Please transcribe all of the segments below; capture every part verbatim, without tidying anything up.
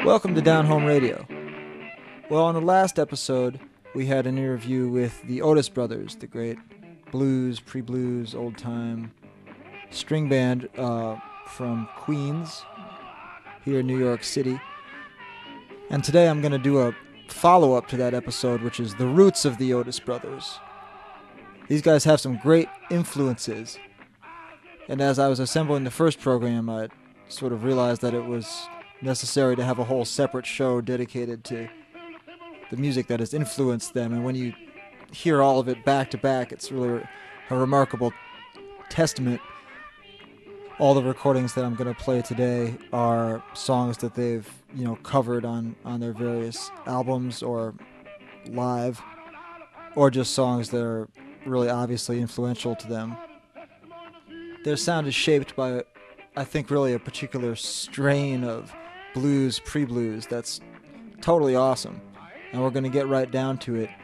Welcome to Down Home Radio. Well, on the last episode, we had an interview with the Otis Brothers, the great blues, pre-blues, old-time string band uh, from Queens, here in New York City. And today I'm going to do a follow-up to that episode, which is the roots of the Otis Brothers. These guys have some great influences. And as I was assembling the first program, I sort of realized that it was necessary to have a whole separate show dedicated to the music that has influenced them. And when you hear all of it back to back, it's really a remarkable testament. All the recordings that I'm going to play today are songs that they've, you know, covered on, on their various albums or live, or just songs that are really obviously influential to them. Their sound is shaped by, I think, really a particular strain of blues, pre-blues that's totally awesome, and we're going to get right down to it.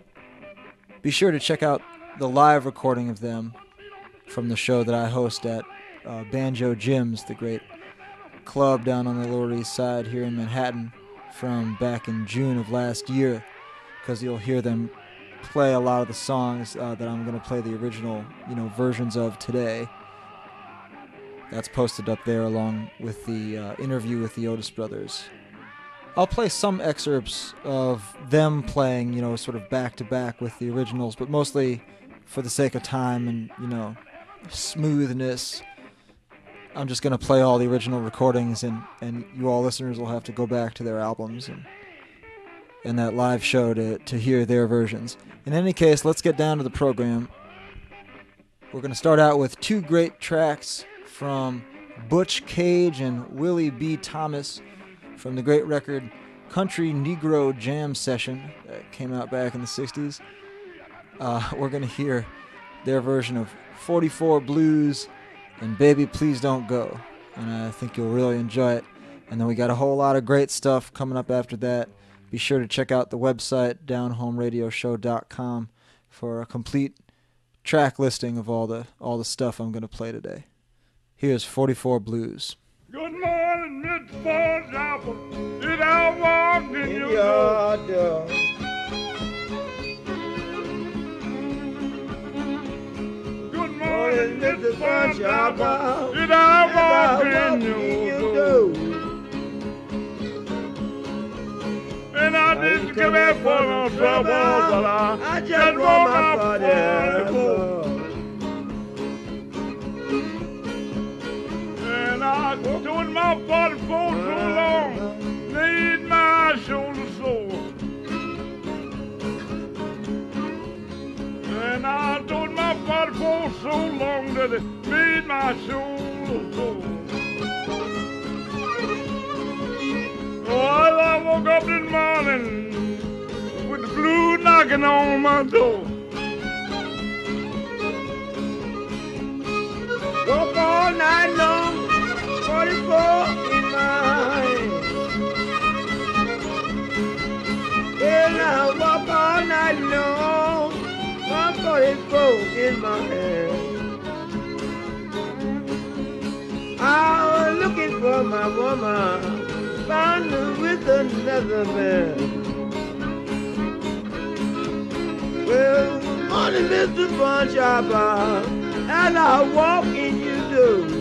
Be sure to check out the live recording of them from the show that I host at uh, Banjo Jim's, the great club down on the Lower East Side here in Manhattan, from back in June of last year, because you'll hear them play a lot of the songs uh, that I'm going to play the original, you know, versions of today. That's posted up there along with the uh, interview with the Otis Brothers. I'll play some excerpts of them playing, you know, sort of back to back with the originals, but mostly for the sake of time and, you know, smoothness, I'm just going to play all the original recordings, and, and you all listeners will have to go back to their albums and, and that live show to, to hear their versions. In any case, let's get down to the program. We're going to start out with two great tracks from Butch Cage and Willie B. Thomas from the great record Country Negro Jam Session that came out back in the sixties. Uh, we're going to hear their version of forty-four Blues and Baby Please Don't Go, and I think you'll really enjoy it. And then we got a whole lot of great stuff coming up after that. Be sure to check out the website down home radio show dot com for a complete track listing of all the all the stuff I'm going to play today. Here's forty-four Blues. Good morning, Mister Ford Apple. Did I walk in your door? door? Good morning, Mister Ford Apple. Did I walk in your door? And I didn't come here for no trouble, but I, I just want my forty-four. I was doing my forty-four so long, made my shoulder sore. And I was doing my forty-four so long that it made my shoulder sore. Oh, as I woke up this morning with the blues knocking on my door. Woke all night long, forty-four in my hand. And I walk all night long, my forty-four in my hand. I was looking for my woman, found her with another man. Well, good morning, Mister Bunch Hopper, as I walk in your door.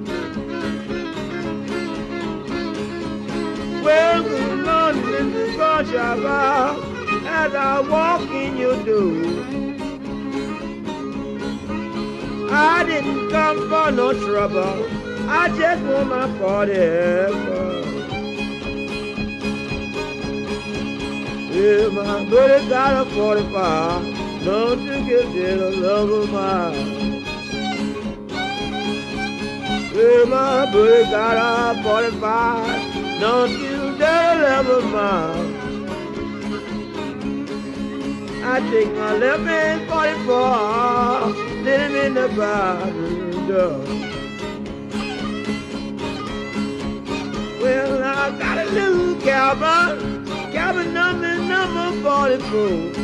Well, good morning, Mister Bunch Hopper, as I walk in your door. I didn't come for no trouble, I just want my forty-four. Yeah, my buddy got a forty-five, don't you get it a love of mine. Yeah, my buddy got a forty-five, don't you dare love of mine. I take my left hand forty-four, let him in the bathroom door. Well, I got a little cabin, cabin number, number forty-four.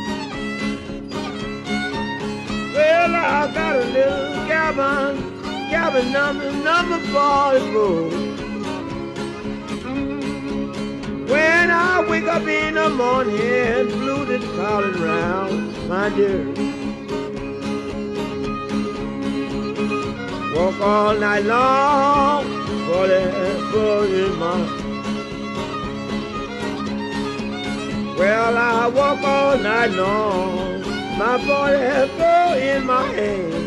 Well, I got a little cabin, cabin number, number forty-four. When I wake up in the morning, blues is calling round, my dear. Walk all night long, forty-four in my. Well, I walk all night long, my forty-four in my hand.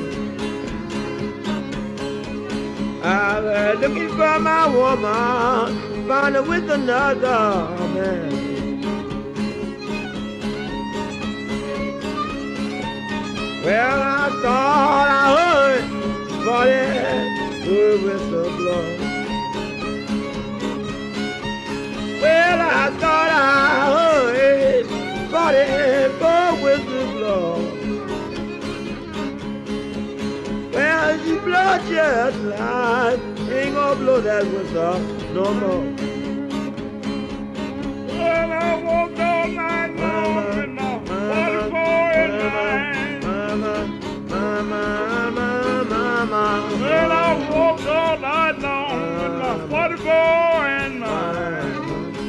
I was looking for my woman, found her with another man. Well, I thought I heard forty-four whistle blow. Well, I thought I heard forty-four whistle blow. Well, she blow just like, ain't gonna blow that whistle no more. Well, I walked all night long with my forty-four in mind. Mama, mama, mama. Well, I walked all night long with my forty-four in mind.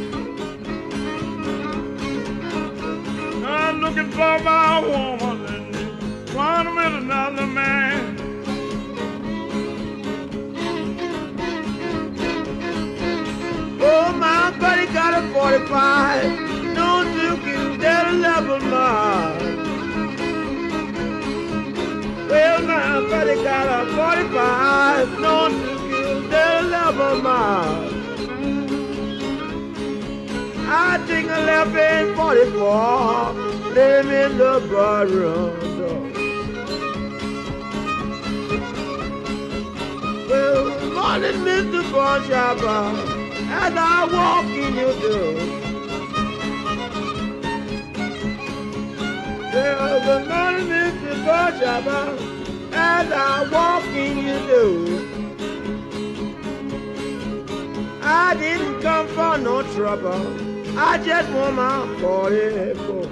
I'm looking for my woman and trying with another man. Oh, my buddy got a forty-five, no dookie, that level mark. Well, my buddy got a forty-five, no dookie, that level mark. I take a left in forty-four, let him in the broadroom door. Well, morning, Mister Barshopper, as I walk in your door. Well, good morning, Mister Barshopper, as I walk in your door. I didn't come for no trouble, I just want my forty-four.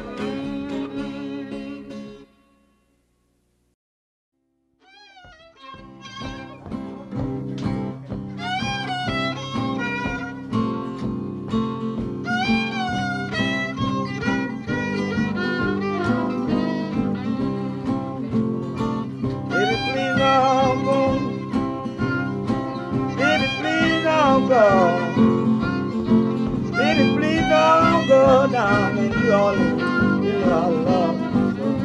Baby, please don't go. Baby, please don't go. Baby, please don't go down in New Orleans. You know I love you so.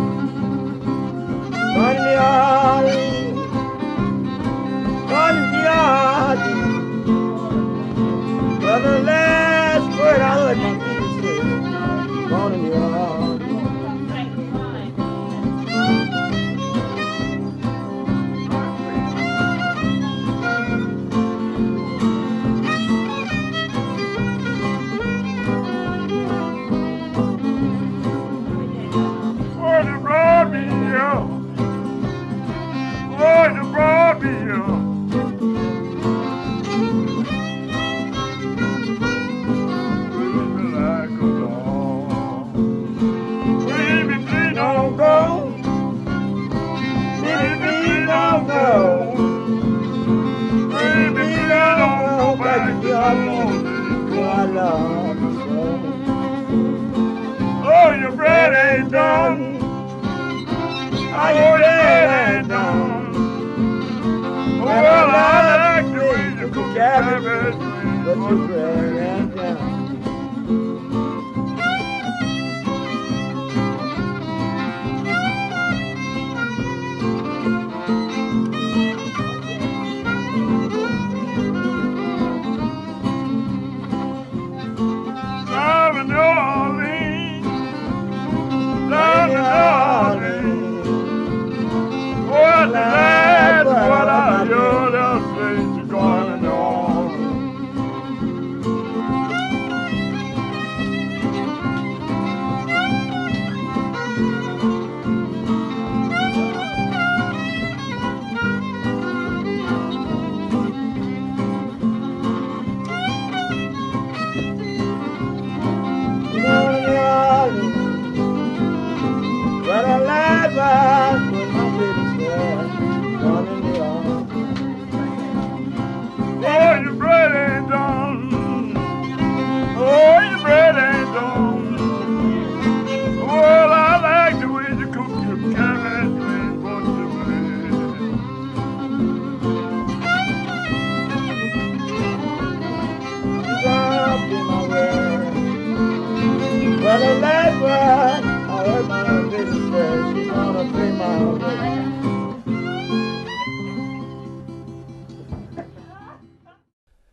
Going to New Orleans. Going to New Orleans. Well, the last word I heard my people say, going to New Orleans. Oh, you brought me here. Oh, you brought me here. Baby, like a dog. Baby, please don't go. Baby, please don't go. Baby, please don't go back to your home. Oh, I love you so. Oh, your bread ain't done. Oh, your bread ain't done. Well, I like the way you cook cabbage, but your bread ain't done. Love in New Orleans, love in New Orleans. Well, that's what I hear them say, you're going to New Orleans.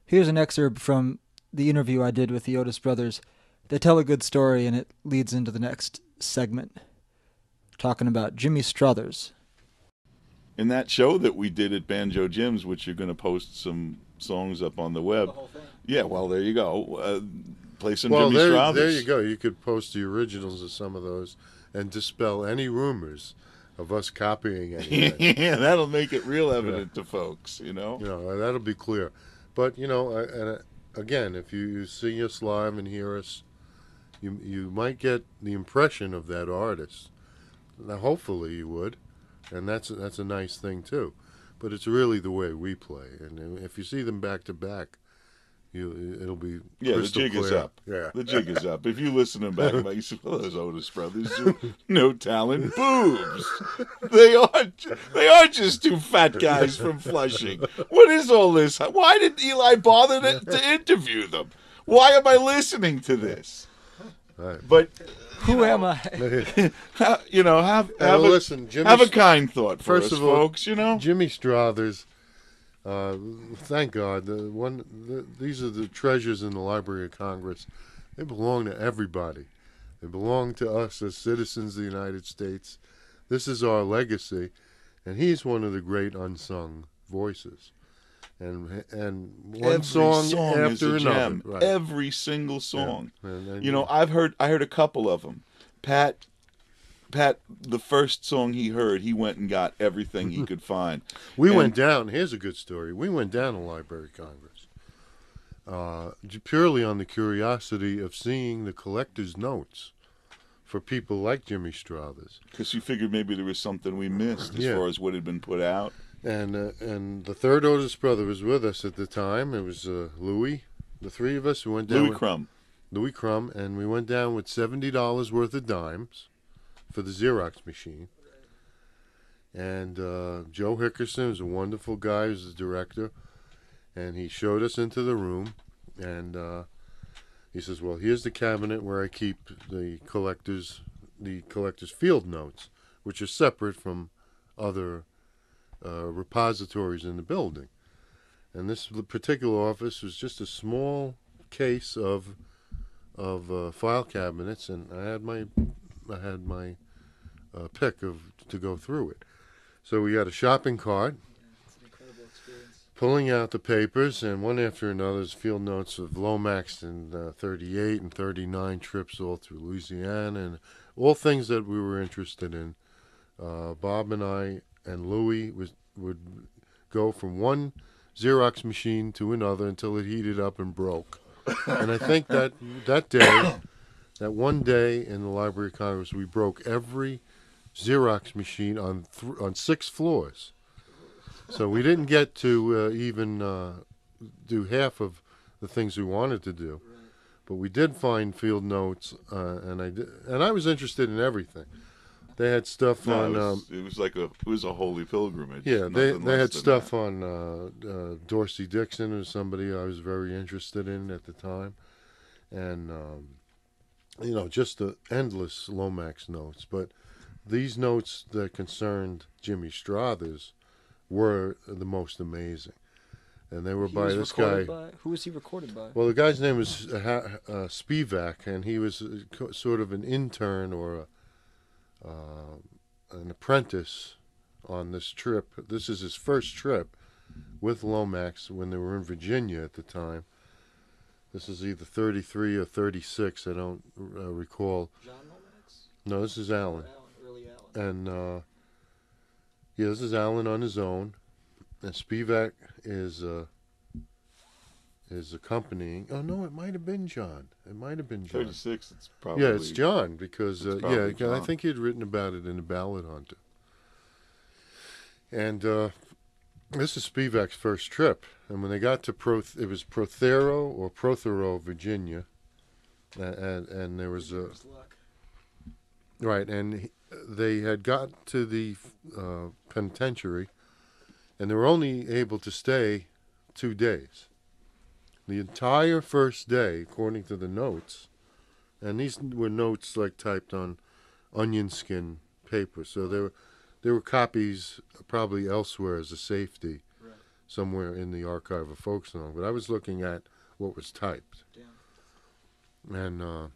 Here's an excerpt from the interview I did with the Otis brothers. They tell a good story, and it leads into the next segment, talking about Jimmy Struthers. In that show that we did at Banjo Jim's, which you're going to post some songs up on the web. The whole thing. Yeah, well, there you go. Uh, play some Well, Jimmy there, Struthers. there you go. You could post the originals of some of those and dispel any rumors of us copying anything. Yeah, that'll make it real evident yeah. to folks, you know? You know, that'll be clear. But, you know, and uh, again, if you, you see us live and hear us, you you might get the impression of that artist. Now, hopefully you would, and that's that's a nice thing too. But it's really the way we play, and if you see them back to back, you it'll be yeah. The jig clear. is up. Yeah, the jig is up. If you listen to them back to back, you say, "Well, those Otis brothers, no talent, boobs. They are they are just two fat guys from Flushing. What is all this? Why did Eli bother to, to interview them? Why am I listening to this?" Right. But who know, am I? you know, have have, well, a, listen, Jimmy have a kind thought for first us, of all, folks. You know, Jimmy Struthers. Uh, thank God, the one the, these are the treasures in the Library of Congress. They belong to everybody. They belong to us as citizens of the United States. This is our legacy, and he's one of the great unsung voices. And and one Every song, song after is a another. gem. Right. Every single song. Yeah. And, and, you know, I've heard I heard a couple of them. Pat, Pat, the first song he heard, he went and got everything he could find. We and, went down. Here's a good story. We went down to Library of Congress uh, purely on the curiosity of seeing the collector's notes for people like Jimmy Struthers. Because you figured maybe there was something we missed as Yeah. far as what had been put out. And uh, and the third oldest brother was with us at the time. It was uh, Louis. The three of us we went down. Louis with, Crum. Louis Crum, and we went down with seventy dollars worth of dimes for the Xerox machine. And uh, Joe Hickerson was a wonderful guy. He was the director, and he showed us into the room, and uh, he says, "Well, here's the cabinet where I keep the collector's the collector's field notes, which are separate from other." Uh, repositories in the building, and this particular office was just a small case of of uh, file cabinets, and I had my I had my uh, pick of to go through it. So we got a shopping cart, It's an incredible experience. pulling out the papers, and one after another is field notes of Lomax and uh, thirty-eight and thirty-nine trips all through Louisiana, and all things that we were interested in. Uh, Bob and I. And Louis was, would go from one Xerox machine to another until it heated up and broke. And I think that that day, that one day in the Library of Congress, we broke every Xerox machine on th- on six floors. So we didn't get to uh, even uh, do half of the things we wanted to do. But we did find field notes, uh, and I did, and I was interested in everything. They had stuff No, on. it, was, Um, it was like a it was a holy pilgrimage. yeah, they Nothing they less had than stuff that. on uh, uh, Dorsey Dixon, who's somebody I was very interested in at the time, and um, you know, just the endless Lomax notes. But these notes that concerned Jimmy Struthers were the most amazing, and they were He by was this guy. recorded by- Who was he recorded by? Well, the guy's name was uh, Ha- uh, Spivak, and he was uh, co- sort of an intern or a, uh, an apprentice on this trip. This is his first trip with Lomax when they were in Virginia at the time. This is either thirty-three or thirty-six. I don't uh, recall. John Lomax? No, this is Alan. Alan, early Alan. And uh, yeah, this is Alan on his own, and Spivak is uh, is accompanying. Oh no, it might have been John. It might have been John. thirty-six. It's probably Yeah, it's John because uh, It's probably yeah, I John. think he had written about it in the Ballad Hunter. And uh, this is Spivak's first trip, and when they got to Proth, it was Prothero or Prothero, Virginia, and and, and there was a His luck. right, and he, they had got to the uh, penitentiary, and they were only able to stay two days. The entire first day, according to the notes, and these were notes like typed on onion skin paper, so there were there were copies probably elsewhere as a safety. Right. somewhere in the archive of folk song. But I was looking at what was typed. Damn. And uh,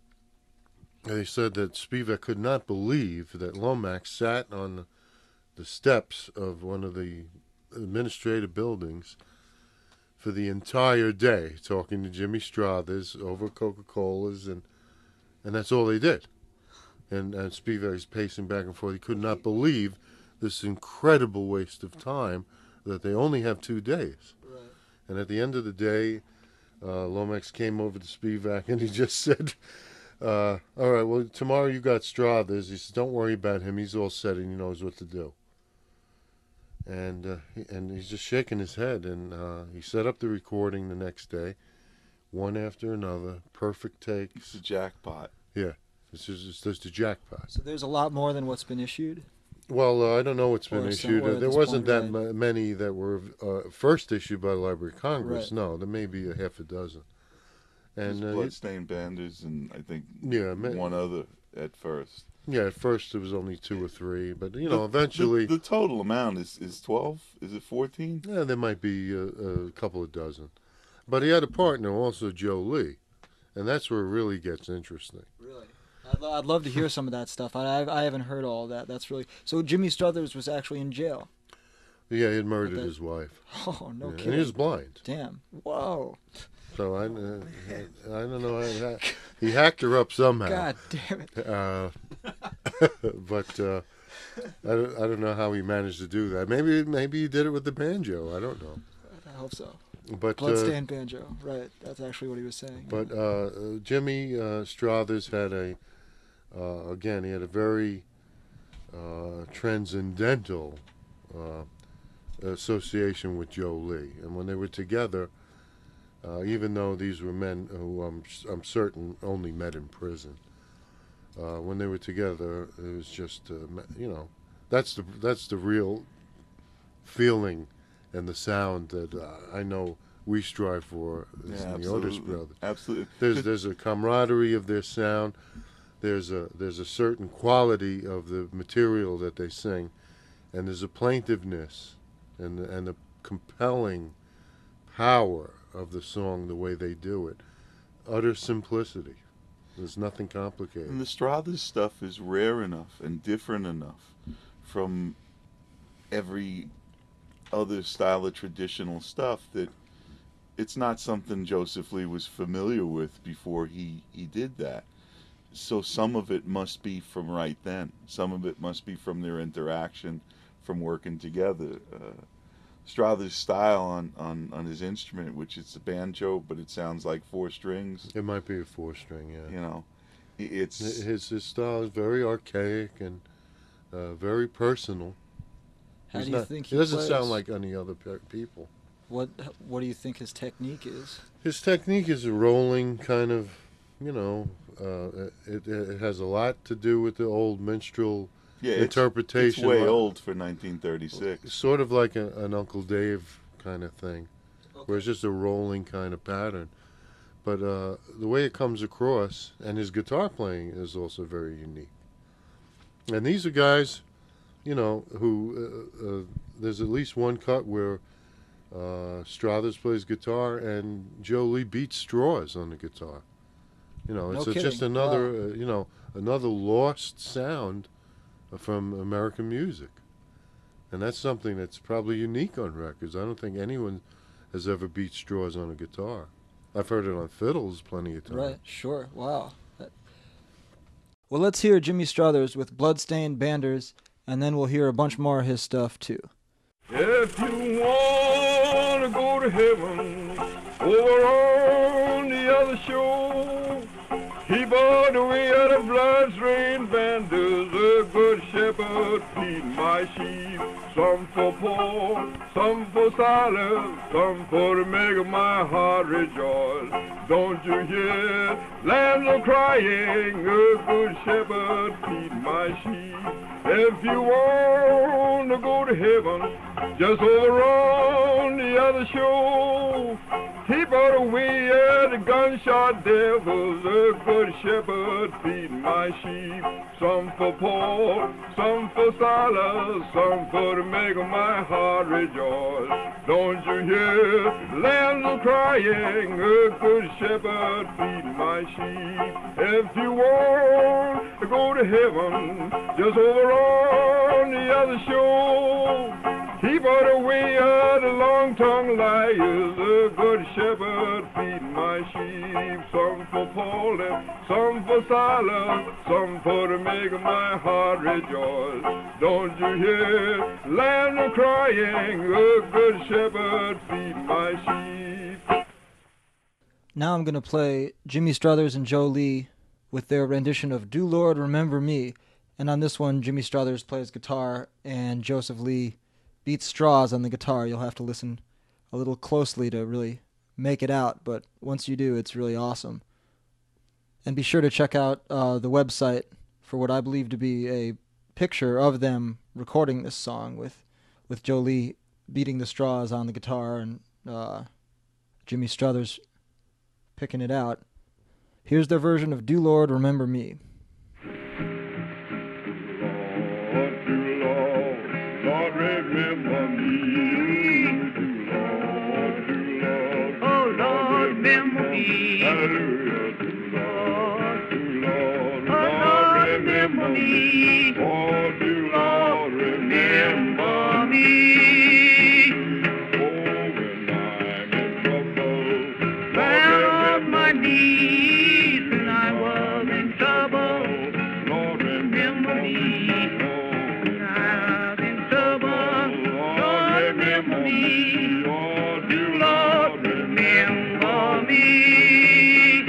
they said that Spivak could not believe that Lomax sat on the, the steps of one of the administrative buildings for the entire day, talking to Jimmy Strathers over Coca-Colas, and and that's all they did. And, and Spivak is pacing back and forth. He could not believe this incredible waste of time, that they only have two days. Right. And at the end of the day, uh, Lomax came over to Spivak and he just said, uh, all right, well, tomorrow you got Strathers. He said, don't worry about him. He's all set and he knows what to do. And uh, he, and he's just shaking his head. And uh, he set up the recording the next day, one after another, perfect takes. It's a jackpot. Yeah, it's just it's just a jackpot. So there's a lot more than what's been issued. Well, uh, I don't know what's been Or issued. somewhere at There this wasn't point, that right? ma- many that were uh, first issued by the Library of Congress. Right. No, there may be a half a dozen. And There's uh, it- Bloodstained Banders and I think Yeah, ma- one other at first. yeah, at first it was only two or three, but you know, The- eventually, The, the total amount is, is twelve? Is it fourteen? yeah, there might be a, a couple of dozen. But he had a partner, also Joe Lee, and that's where it really gets interesting. Really? I'd, lo- I'd love to hear some of that stuff. I, I I haven't heard all of that. That's really so. Jimmy Struthers was actually in jail. Yeah, he had murdered that- his wife, Oh no yeah, and kidding! he was blind. Damn. Whoa. So I, uh, I, I don't know. How, he hacked her up somehow. God damn it. Uh, but uh, I don't, I don't know how he managed to do that. Maybe maybe he did it with the banjo. I don't know. I hope so. But uh, Bloodstained banjo. Right. That's actually what he was saying. but uh, uh, Jimmy uh, Struthers had a uh, again he had a very uh, transcendental uh, association with Joe Lee, and when they were together, uh, even though these were men who I'm I'm certain only met in prison. Uh, when they were together, it was just uh, ma- you know, that's the that's the real feeling and the sound that uh, I know we strive for as in the Otis Brothers. Absolutely. There's there's a camaraderie of their sound. There's a there's a certain quality of the material that they sing, and there's a plaintiveness and the, and the compelling power of the song the way they do it. Utter simplicity. There's nothing complicated. And the Struthers stuff is rare enough and different enough from every other style of traditional stuff that it's not something Joseph Lee was familiar with before he, he did that. So some of it must be from right then. Some of it must be from their interaction, from working together. Uh, Struthers' style on, on, on his instrument, which is a banjo, but it sounds like four strings. It might be a four string, yeah. You know, i- it's His his style is very archaic and uh, very personal. How He's do you not- think he he doesn't plays? sound like any other pe- people. What What do you think his technique is? His technique is a rolling kind of, you know, uh, it, it has a lot to do with the old minstrel yeah, it's, interpretation. It's way like- old for nineteen thirty-six. Sort of like a, an Uncle Dave kind of thing, where it's just a rolling kind of pattern. But uh, the way it comes across, and his guitar playing is also very unique. And these are guys, you know, who uh, uh, there's at least one cut where uh, Struthers plays guitar and Joe Lee beats straws on the guitar. You know, No it's a, just kidding. another, Wow. uh, you know, another lost sound from American music. And that's something that's probably unique on records. I don't think anyone has ever beat straws on a guitar. I've heard it on fiddles plenty of times. Right. Sure. Wow. That- Well, let's hear Jimmy Struthers with Bloodstained Banders, and then we'll hear a bunch more of his stuff too. If you wanna go to heaven, over on the other shore, keep all the way out of blood-stained banders, a good shepherd feed my sheep. Some for poor, some for silent, some for to make my heart rejoice. Don't you hear lambs are crying, a good shepherd feed my sheep. If you want to go to heaven, just over on the other shore, Keep out away uh, the gunshot devils, the good shepherd feeding my sheep. Some for Paul, some for Silas, some for to make my heart rejoice. Don't you hear lambs are crying, the good shepherd feeding my sheep. If you want to go to heaven, just over on the other shore, keep out away uh, the long-tongued liars, the good shepherd feeding my sheep. Some for Paul, some for Silas, some for to make my heart rejoice. Don't you hear lambs are crying, the good shepherd feeding my sheep. Now I'm going to play Jimmy Struthers and Joe Lee with their rendition of Do Lord Remember Me. And on this one, Jimmy Struthers plays guitar and Joseph Lee beats straws on the guitar. You'll have to listen a little closely to really make it out, but once you do, it's really awesome. And be sure to check out uh, the website for what I believe to be a picture of them recording this song with, with Joe Lee beating the straws on the guitar and uh, Jimmy Struthers picking it out. Here's their version of Do Lord Remember Me. Remember me, Lord, Lord, oh Lord, remember me, hallelujah, Lord, Lord, Lord, remember me, oh, do Lord, remember me, oh, when I'm in trouble, down on my knees, when I was in trouble, Lord, remember me. Remember me, oh, do Lord remember me.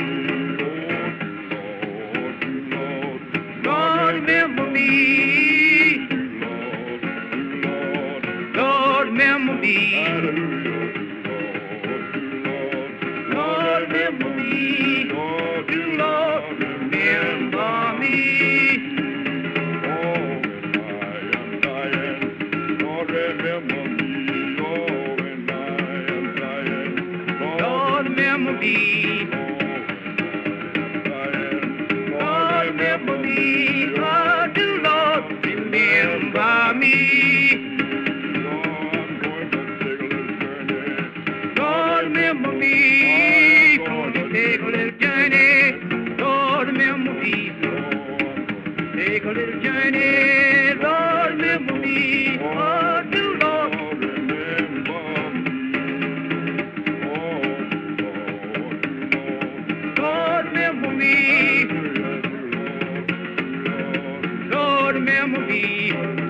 Lord, Lord, remember me. Lord, Lord, remember me. Lord, remember me. Oh, do Lord remember me. Oh, when I am dying, Lord, remember me. Remember me, Lord, remember me, oh, do Lord remember me. Lord, remember me, going to take a little journey. Lord, remember me, take a little journey. Lord, remember me, oh, do Lord remember me. Lord, remember me.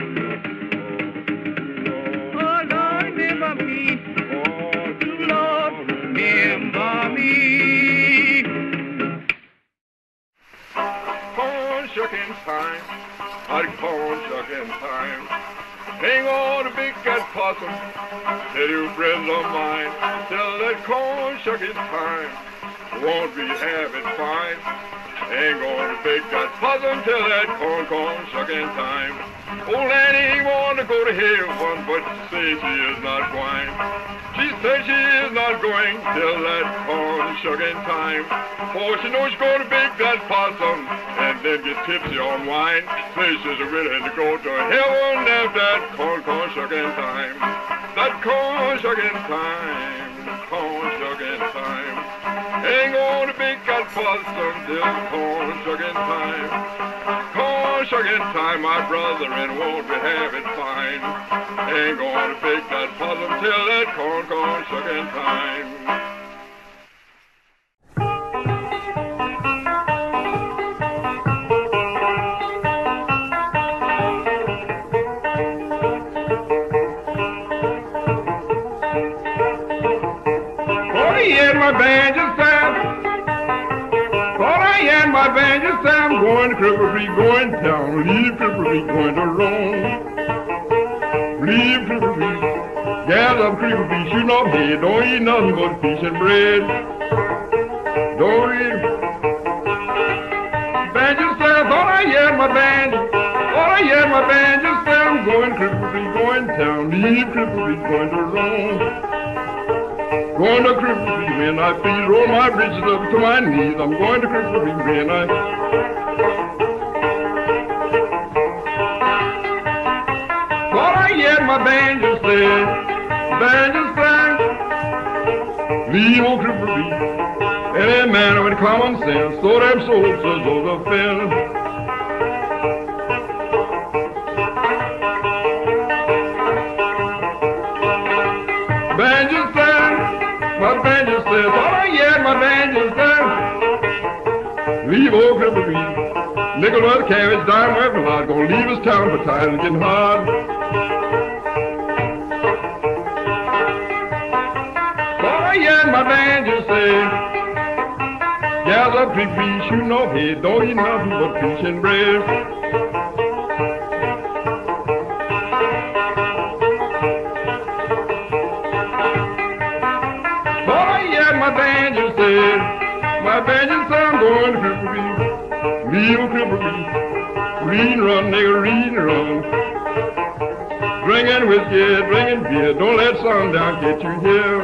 Oh, Lord, remember me. Oh, do Lord remember me. Corn shucking time, hot corn shucking time. Hang on a big cat possum, tell you friends of mine, tell that corn shucking time. Won't we have it fine? Ain't gonna bake that possum till that corn, corn shucking time. Old Annie wanna go to heaven, but she says she is not going. She says she is not going till that corn shucking time. For she knows she's gonna bake that possum and then get tipsy on wine. Says she's ready to go to heaven after that corn, corn shucking time. That corn shucking time, corn shucking time. Ain't gonna bake that possum till corn shucking time. Corn shucking time, my brother, and won't we have it fine. Ain't gonna bake that possum till that corn, corn shucking time. My banjo sound, thought I had my banjo sound. Going to Cripple Creek, going down, leave Cripple Creek, going to Rome. Leave Cripple Creek, gas up Cripple Creek, shooting off head. Don't eat nothing but fish and bread. Don't eat. Banjo sound, thought I had my banjo, thought I had my banjo sound. Going to Cripple Creek, going down, leave Cripple Creek, going to Rome. going to cripple when I feet, roll my britches up to my knees. I'm going to cripple when I... Thought I heard my banjo say, banjo sang, leave on cripple beat. Any man with common sense, so them souls says those are fair. Banjo sang, my banjo says, thought I heard my banjo sang, leave old cripple beat. Nickel worth carriage, dime worth a lot, gonna leave his town for times getting hard. Thought I heard my banjo say, gather big fish, you know head, don't eat nothing but fish and bread. Thought I heard my banjo say, my banjo say I'm going to cripple beat. Leave a cripple beat. Read and run, nigga, read and run. Drinking whiskey, drinking beer, don't let sundown get you here.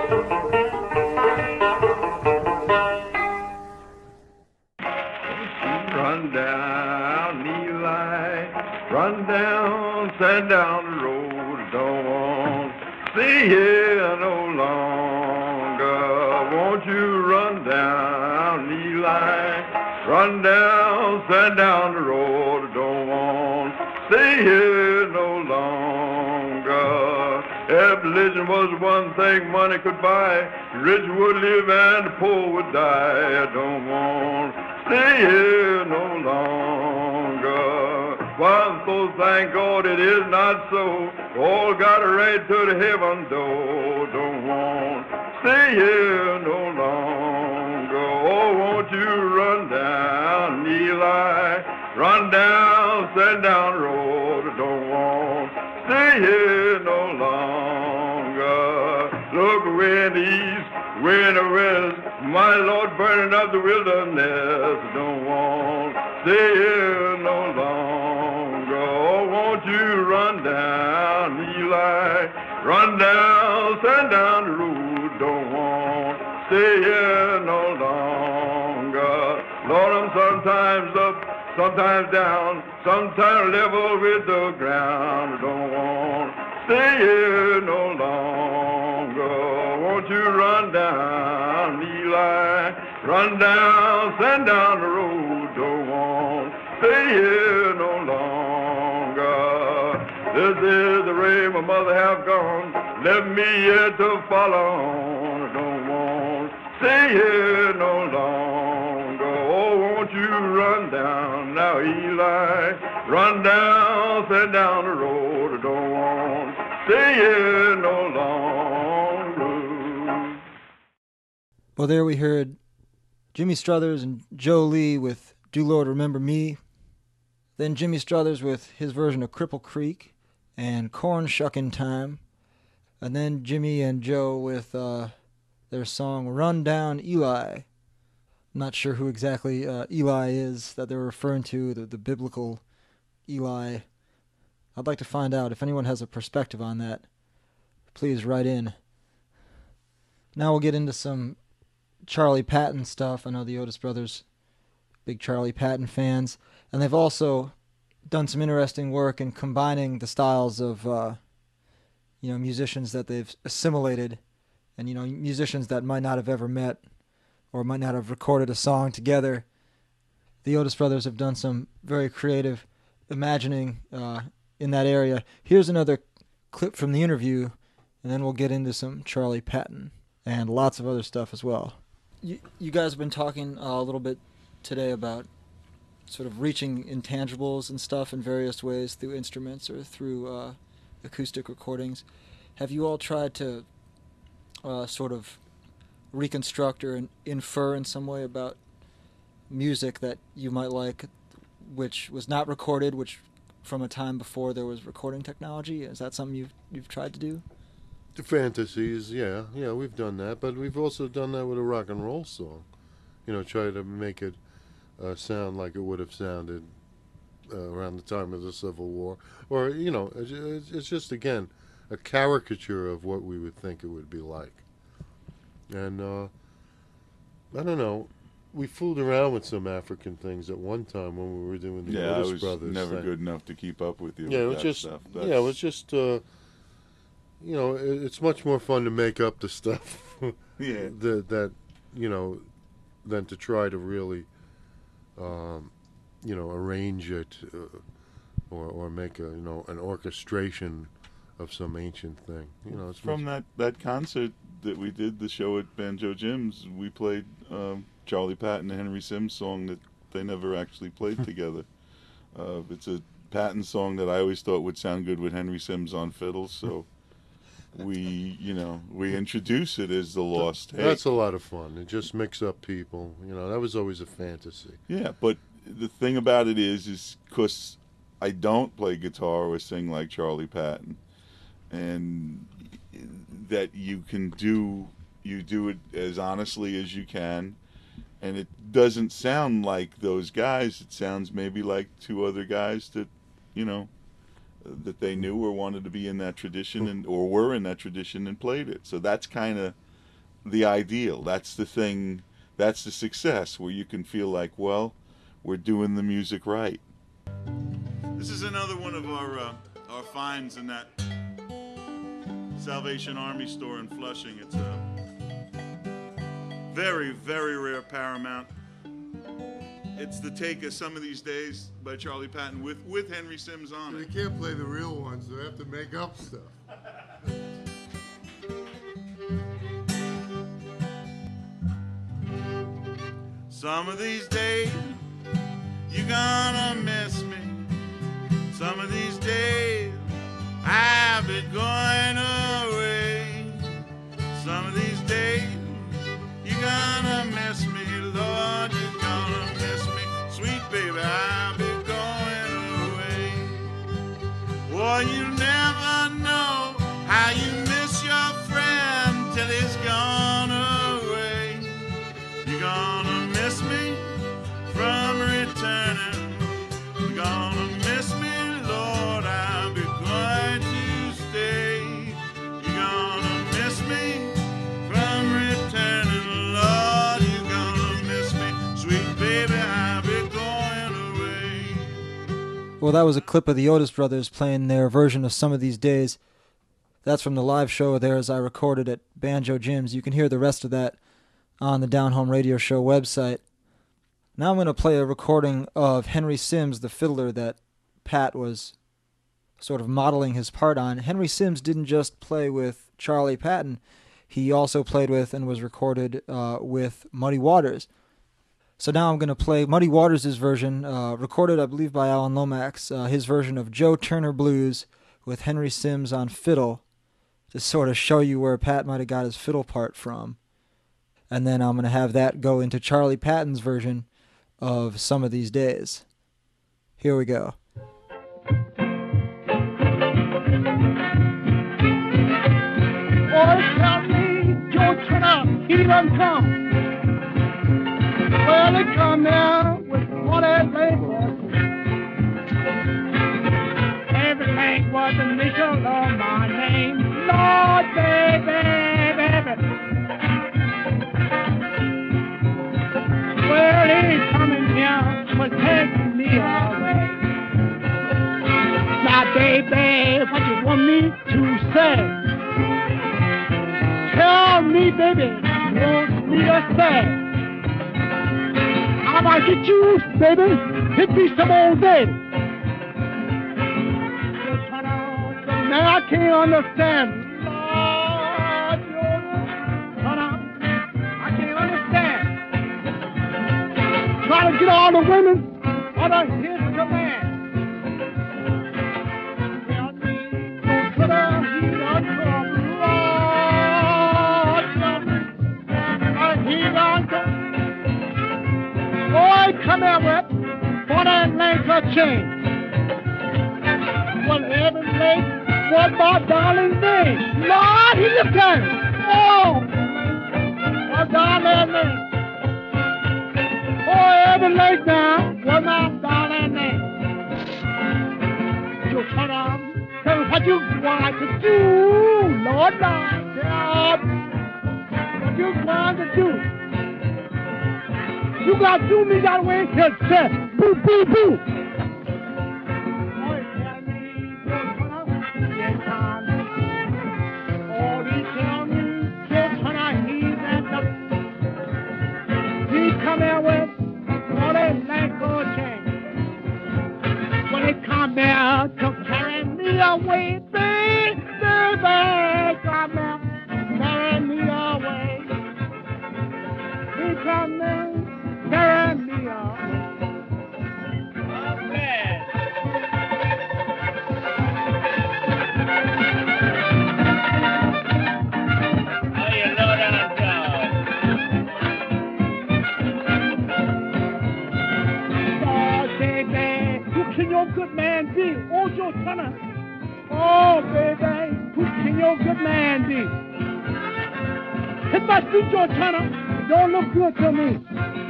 Run down, Eli, run down, send down the road, don't want to stay here no longer. Won't you run down, Eli, run down, send down the road, don't want to stay here no longer. If religion was one thing money could buy, the rich would live and the poor would die. I don't want to stay here no longer. One so thank God it is not so. All got a right to the heaven door. Don't want to stay here no longer. Oh, won't you run down, Eli? Run down, send down the road. Don't want to stay here no longer. Look away in the east, way in the west, my Lord burning up the wilderness. Don't want to stay here no longer. Oh, won't you run down, Eli? Run down, send down the road. Don't want to stay here no longer. Lord, I'm sometimes up, sometimes down, sometimes level with the ground. Don't want to stay here no longer. Won't you run down, Eli? Run down, send down the road. Don't want to stay here no longer. This is the way my mother have gone. Left me here to follow on. I don't want to stay here no longer. Oh, won't you run down now, Eli? Run down, send down the road. I don't want to stay here no longer. Well, there we heard Jimmy Struthers and Joe Lee with Do Lord Remember Me. Then Jimmy Struthers with his version of Cripple Creek and Corn Shuckin' Time. And then Jimmy and Joe with uh, their song Run Down Eli. I'm not sure who exactly uh, Eli is that they're referring to, the, the biblical Eli. I'd like to find out if anyone has a perspective on that. Please write in. Now we'll get into some Charlie Patton stuff. I know the Otis Brothers, big Charlie Patton fans. And they've also done some interesting work in combining the styles of, uh, you know, musicians that they've assimilated, and, you know, musicians that might not have ever met or might not have recorded a song together. The Otis Brothers have done some very creative imagining uh, in that area. Here's another clip from the interview, and then we'll get into some Charlie Patton and lots of other stuff as well. You, you guys have been talking uh, a little bit today about sort of reaching intangibles and stuff in various ways through instruments or through uh, acoustic recordings. Have you all tried to uh, sort of reconstruct or in- infer in some way about music that you might like, which was not recorded, which from a time before there was recording technology? Is that something you've you've tried to do? The fantasies, yeah, yeah, we've done that, but we've also done that with a rock and roll song. You know, try to make it uh, sound like it would have sounded uh, around the time of the Civil War, or you know, it's, it's just again a caricature of what we would think it would be like. And uh, I don't know. We fooled around with some African things at one time when we were doing the Yeah, I Otis was Brothers never thing. good enough to keep up with you. Yeah, it with was that just stuff. yeah, That's- it was just uh, you know, it, it's much more fun to make up the stuff yeah. that that you know than to try to really um, you know arrange it uh, or or make a you know an orchestration of some ancient thing. You know, it's From much, that, that concert that we did, the show at Banjo Jim's, we played um, Charlie Patton and Henry Sims song that they never actually played together. Uh, it's a Patton song that I always thought would sound good with Henry Sims on fiddle, so we, you know, we introduce it as the Lost Take. that's a lot of fun. It just mix up people. You know, that was always a fantasy. Yeah, but the thing about it is, is because I don't play guitar or sing like Charlie Patton, and that you can do, you do it as honestly as you can, and it doesn't sound like those guys. It sounds maybe like two other guys that, you know, that they knew or wanted to be in that tradition and or were in that tradition and played it. So that's kind of the ideal. That's the thing. That's the success where you can feel like, well, we're doing the music right. This is another one of our uh, our finds in that Salvation Army store in Flushing. It's a very, very rare Paramount. It's the take of Some of These Days by Charlie Patton with, with Henry Sims on They it. can't play the real ones. They have to make up stuff. Some of these days, you're gonna miss me. Some of these days, I've been going away. Some of these days, you're gonna miss me. Lord, you're gonna miss me. Sweet baby, I've been going away. Boy, you never know how you miss your friend till he's gone away. You're gonna miss me from returning. You're gonna miss me, Lord, I'll be glad to stay. You're gonna miss me from returning, Lord, you're gonna miss me. Sweet baby, I'll be going away. Well, that was a clip of the Otis Brothers playing their version of Some of These Days. That's from the live show of theirs I recorded at Banjo Jim's. You can hear the rest of that on the Down Home Radio Show website. Now I'm going to play a recording of Henry Sims, the fiddler that Pat was sort of modeling his part on. Henry Sims didn't just play with Charlie Patton. He also played with and was recorded uh, with Muddy Waters. So now I'm going to play Muddy Waters' version, uh, recorded, I believe, by Alan Lomax, uh, his version of Joe Turner Blues with Henry Sims on fiddle, to sort of show you where Pat might have got his fiddle part from. And then I'm going to have that go into Charlie Patton's version of Some of These Days. Here we go. Boys tell me, Joe Turner, he done come. Well, he come now with all that labor. Everything was initial of my name. Lord, baby, baby. Well, he's coming here for taking me away. Now, baby, what you want me to say? Tell me, baby, you want me to say? I might get you, baby, hit me some old day. Now I can't understand. Lord, I can't understand. Try to get all the women under his command. Tell me, don't put a heat on trouble. Lord, tell me, a heat on trouble. Boy, come here with for that length of chain. Well, every length was my darling name. Lord, he looked at it. Oh, my darling name. Oh, every lake now was my darling name. You cut off, tell me what you want to do, Lord, Lord, God. What you do. You got to do me that way, kid. Say, boo, boo, boo. Come here with all that like gold chain. When they come here to carry me away, baby, baby, come here, carry me away. He come here, carry me away. Good man be? Oh, Joe Turner. Oh, baby, who can your good man be? It must be Joe Turner. It don't look good to me.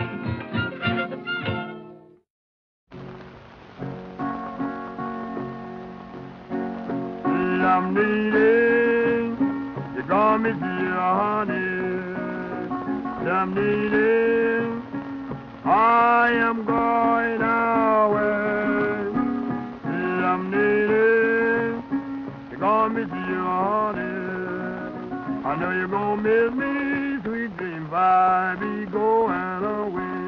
I'm needing, you're gonna miss your honey. I'm needing, I am going away. I'm needing, you're gonna miss your honey. I know you're gonna miss me, sweet dream, if I be going away.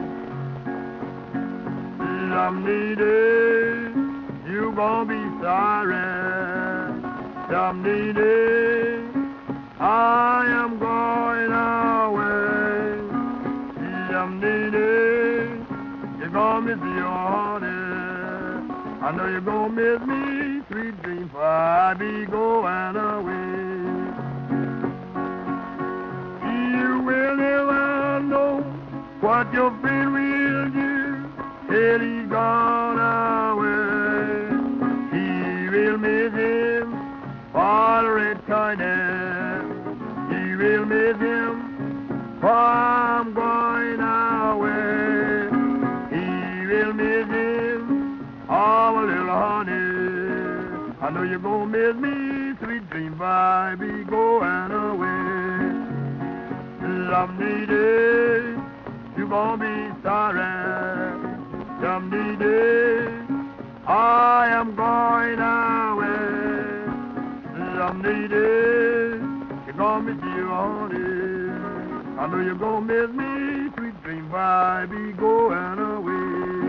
I'm needing, you gonna be sorry. I'm needing, I am going away. I'm needing, you're gonna miss your honey. I know you're gonna miss me, sweet dream, for I be going away. You will never know what your friend will do till he's gone away. He will miss him for eternity. He will miss him for I'm going away. He will miss him, oh, my little honey. I know you're gonna miss me, sweet dream, I be going away. Someday, you're gonna be sorry. Someday, I am going away. Someday, you're gonna miss your honey. I know you're gonna miss me, sweet dream, I be going away.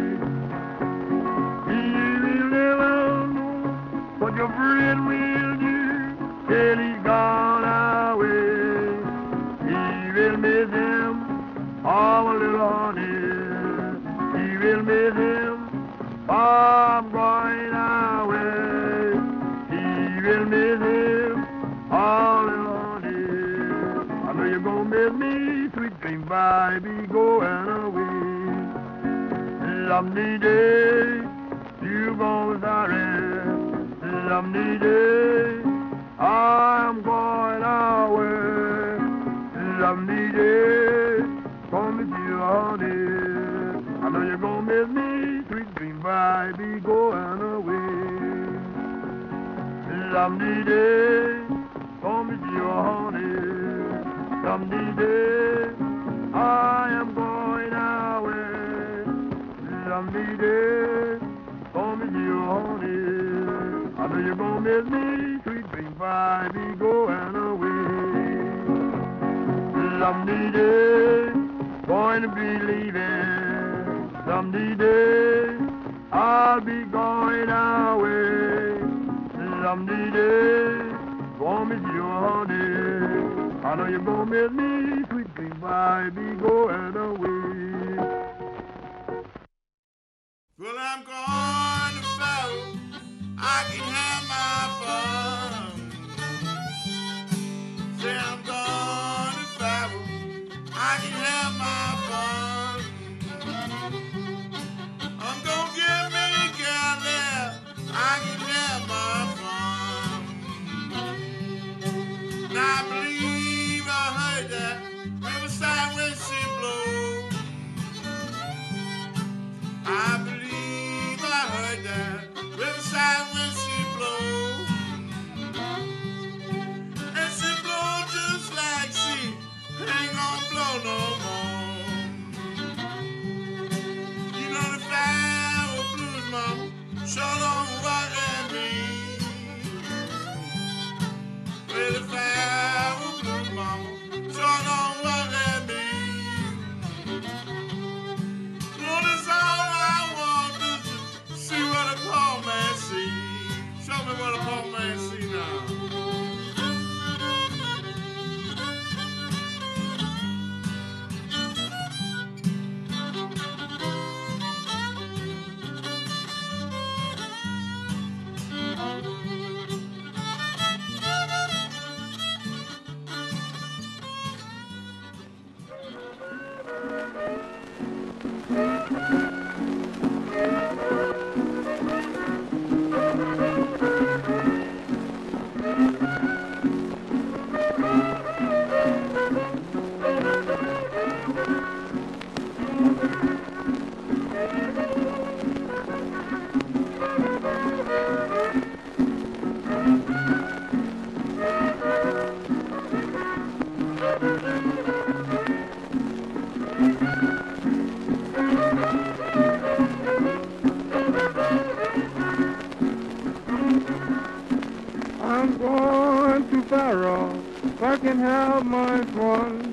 You will never know what your friend will do till he's gone away. He will miss him, oh, my little honey. He will miss him, oh, I'm going away. He will miss him, oh, little honey. I know you're gonna miss me, sweet dream, I be going away. Someday, you gonna sorry. Someday, I'm going away. Someday, gonna miss you, honey. I know you're gonna miss me, sweet dream, I be going away. Someday, gonna miss you, honey. Someday, I am going away. Someday, gonna miss you, honey. I know you're gonna miss me, sweet dream, I be going away. Someday, going to be leaving. Someday, I'll be going away. Someday, gonna miss you, honey. I know you're gonna miss me, sweet dream, I be going away. Well, I'm going to Pharaoh. I can have my fun. Say I'm going to Pharaoh. I can have my fun. I'm gonna get me a girl there. I can have my fun. And I believe I heard that riverside when she blows. I believe I heard that riverside when she blows. can have my fun.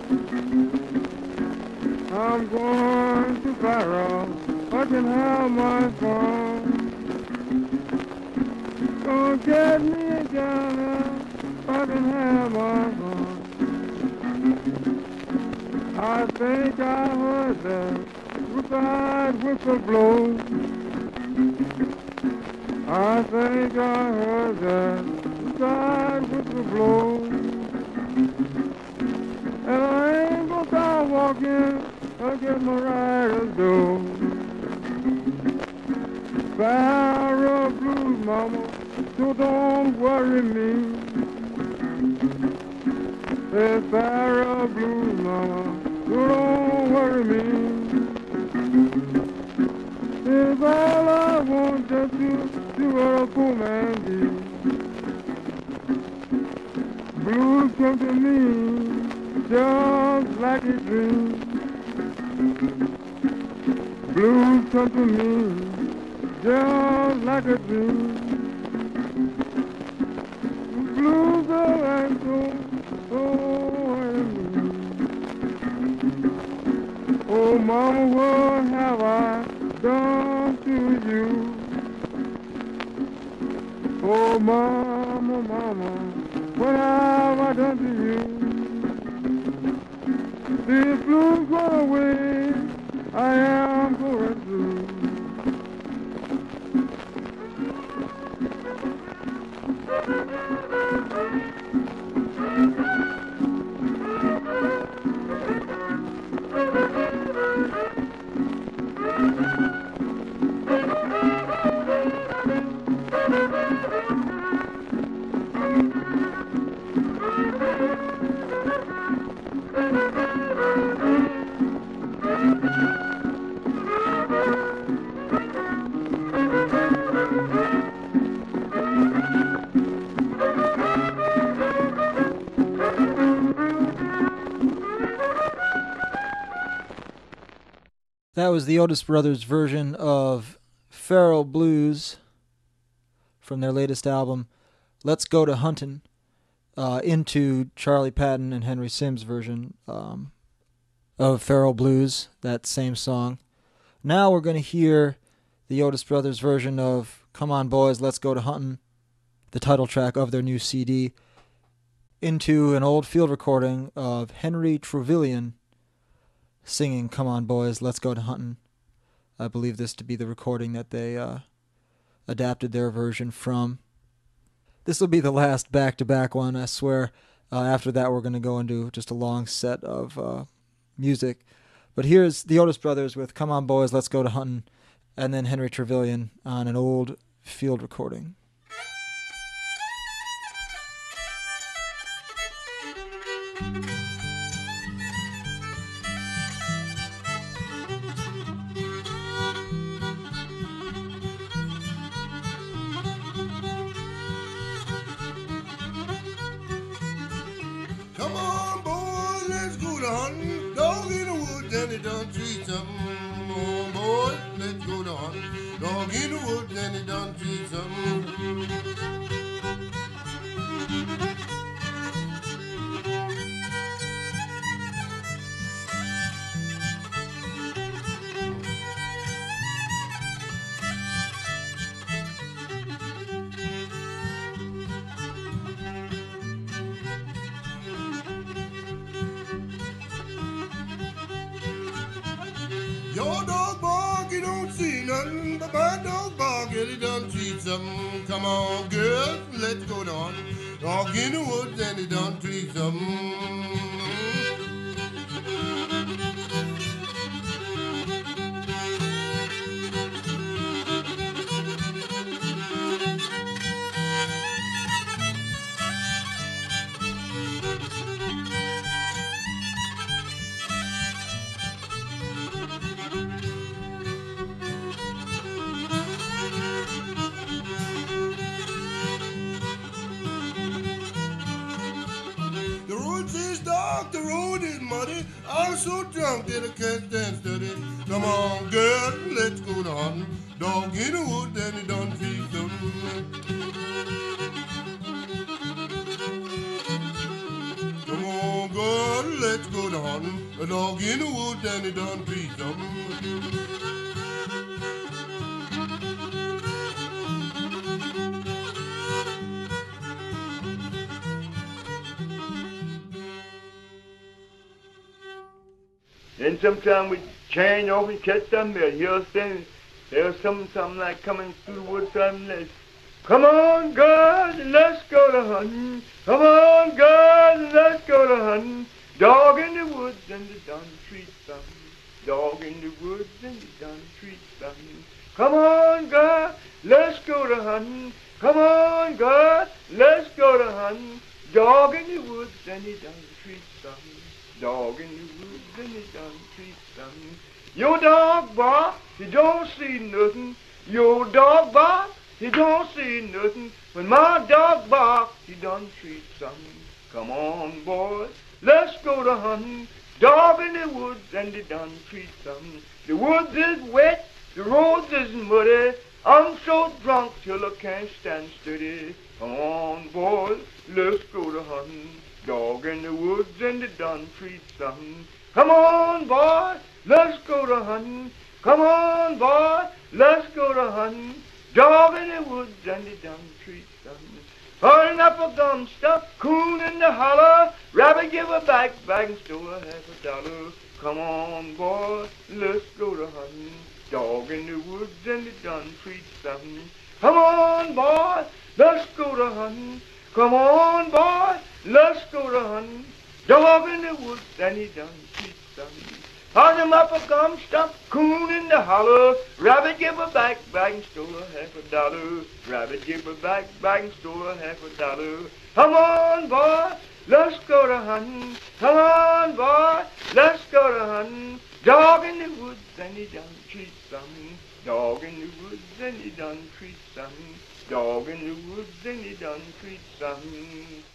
I'm going to Barrow, I can have my fun. Gonna get me a gal, I can have my fun. I think I heard that riptide whistle blow. I think I heard that riptide whistle blow. And I ain't gonna start walking, I'll get my rider's door. Barrow blues, mama, so don't worry me. Hey, Barrow blues, mama, so don't worry me. It's all I want just to do what a poor man did. Blues come to me just like a dream. Blues come to me just like a dream. Blues are like so, so enemy. Oh, mama, what have I done to you? Oh, mama, mama, what have I done to you? These blues go away, I am going through. That was the Otis Brothers version of Feral Blues from their latest album, Let's Go to Huntin', uh, into Charlie Patton and Henry Sims' version um, of Feral Blues, that same song. Now we're going to hear the Otis Brothers version of Come On Boys, Let's Go to Huntin', the title track of their new C D, into an old field recording of Henry Trevelyan singing Come On Boys, Let's Go to Huntin'. I believe this to be the recording that they uh, adapted their version from. This will be the last back-to-back one, I swear. Uh, after that, we're going to go into just a long set of uh, music. But here's the Otis Brothers with Come On Boys, Let's Go to Huntin', and then Henry Trevelyan on an old field recording. Come on, boys, let's go to hunting. Dog in the woods and he done treat something. Come on, boys, let's go to hunting. Dog in the woods and he done treat something. Your dog bark, he don't see nothing, but my dog bark, yeah, he done treat something. Come on, girl, let's go down. Dog in the woods and he done treat something. The road is muddy. I'm so drunk that I can't stand steady. Come on, girl, let's go to hunting. Dog in the wood, and he done feed something. boy, let's go to hunting. A dog in the woods and he done treat something. Then sometime we change off and catch something there. He'll say, there's something, something like coming through the woods, something like, come on, girls, let's go to hunting. Come on, girls, let's go to hunting. Dog in the woods and the dun treat something. Dog in the woods and the dun treat something. Come on, girl, let's go to hunting. Come on, girl, let's go to hunting. Dog in the woods and the dun treat something. Dog in the woods and he done treat something. Your dog bark, he don't see nothing. Your dog bark, he don't see nothing. When my dog bark, he done treat something. Come on, boys, let's go to hunting. Dog in the woods and he done treat something. The woods is wet, the roads is muddy. I'm so drunk till I can't stand steady. Come on, boys, let's go to hunting. Dog in the woods and they done treat something. Come on, boy, let's go to hunting. Come on, boy, let's go to hunting. Dog in the woods and they done treat something. Hurling up a gum stuff, coon in the holler. Rabbit give a back, bag and store a half a dollar. Come on, boy, let's go to hunting. Dog in the woods and they done treat something. Come on, boy, let's go to hunting. Come on, boy, let's go to hunting. Dog in the woods and he done treat something. Hard him up a gum stump, coon in the hollow. Rabbit give a back, bag and store a half a dollar. Rabbit give a back, bag and store a half a dollar. Come on, boy, let's go to hunting. Come on, boy, let's go to hunting. Dog in the woods and he done treat something. Dog in the woods and he done treat something. Dog in the woods and he done treat something.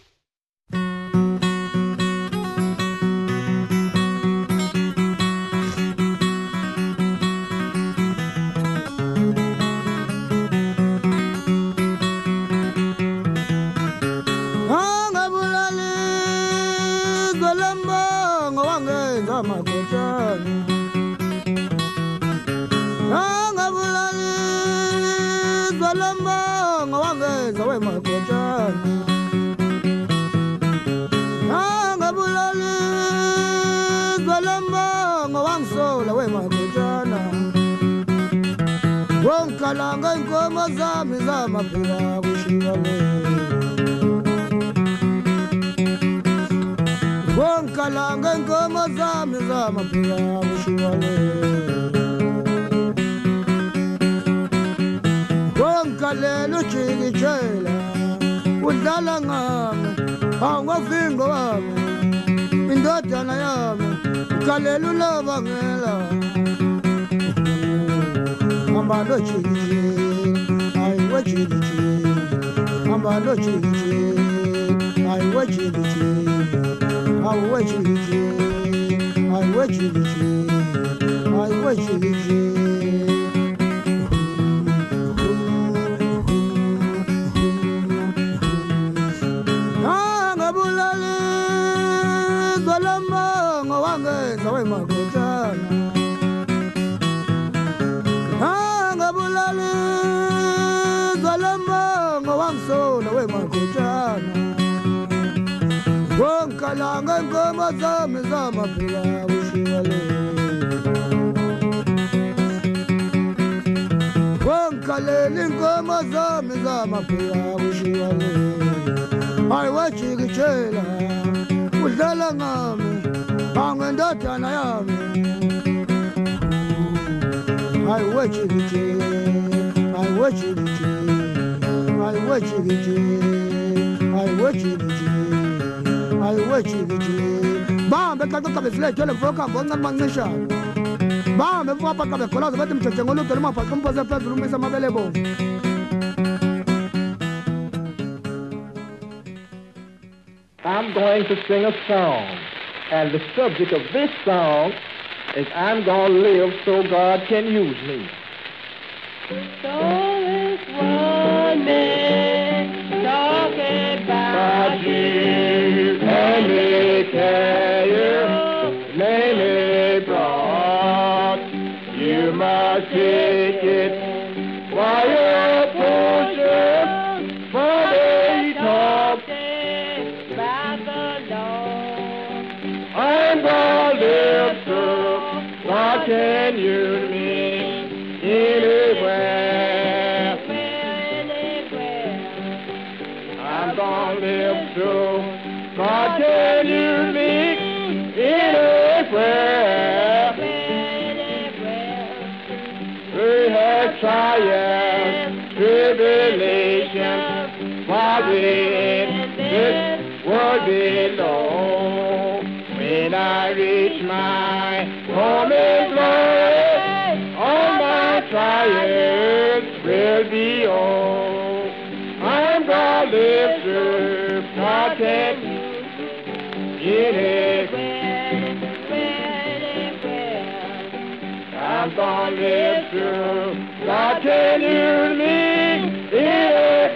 Kalanga inkomo zami zamaphila kushiyane Wonkalanga inkomo zami zamaphila kushiyane Wonkalelo jikijela udlala ngami awungovingo wami indodana yami ukalela ulobangela Ambalo chiji, I watch it, Ambalo chiji, I watch it, I watch it, I watch it, I watch it. Angabulali, Zalamba, Ngwange, Zawe Makojana. Wonkalanga inkomo zami zamaphila kushiyane Wonkalela inkomo zami zamaphila kushiyane Ayiwajikijela udlala ngami angendodana yami Ayiwajikijela Ayiwajikijela Ayiwajikijela Ayiwajikijela Ayiwajikijela Bahambe xa xa besilethele kufoka ngona mancisha Bahambe mfapa xa bekholaza bathi mjeje ngoludo lemabhaqa umphose phezulu umisa amabele bomvu I'm going to sing a song, and the subject of this song is I'm going to live so God can use me. So is one man talking about you, Let me tell you I'm gonna live through. God can use me anywhere. I'm gonna live through. God can use me anywhere. We have trials, tribulations, while we in this world below. When I reach my home in glory, all my trials will be over. I'm gonna live through. God can get it. I'm gonna live through. God can use me. Yeah.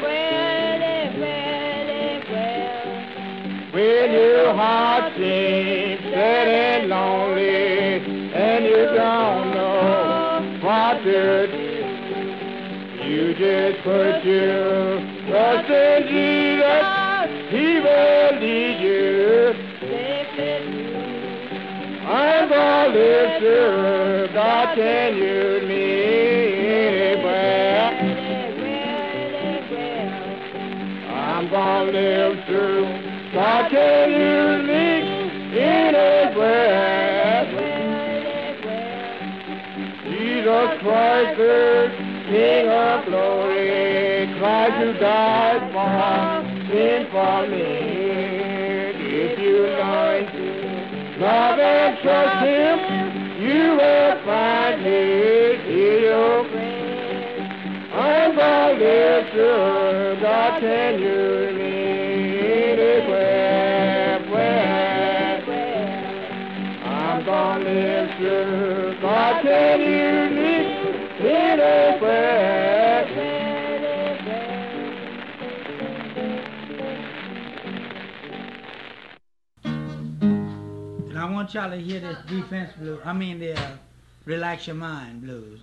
When your heart seems sad and lonely, and you don't know what to do, you just put your trust in Jesus. He will lead you. I'm gonna live through. God can use me anywhere. I'm gonna live through. God can use me anywhere. Jesus Christ, the King of glory, Christ who died for sin for me. If you learn to love and trust Him, you will find His heal. I'm gonna live through. God can use me anywhere. I'm gonna live through. God can use me anywhere. And I want y'all to hear this defense blues. I mean the uh, Relax Your Mind blues.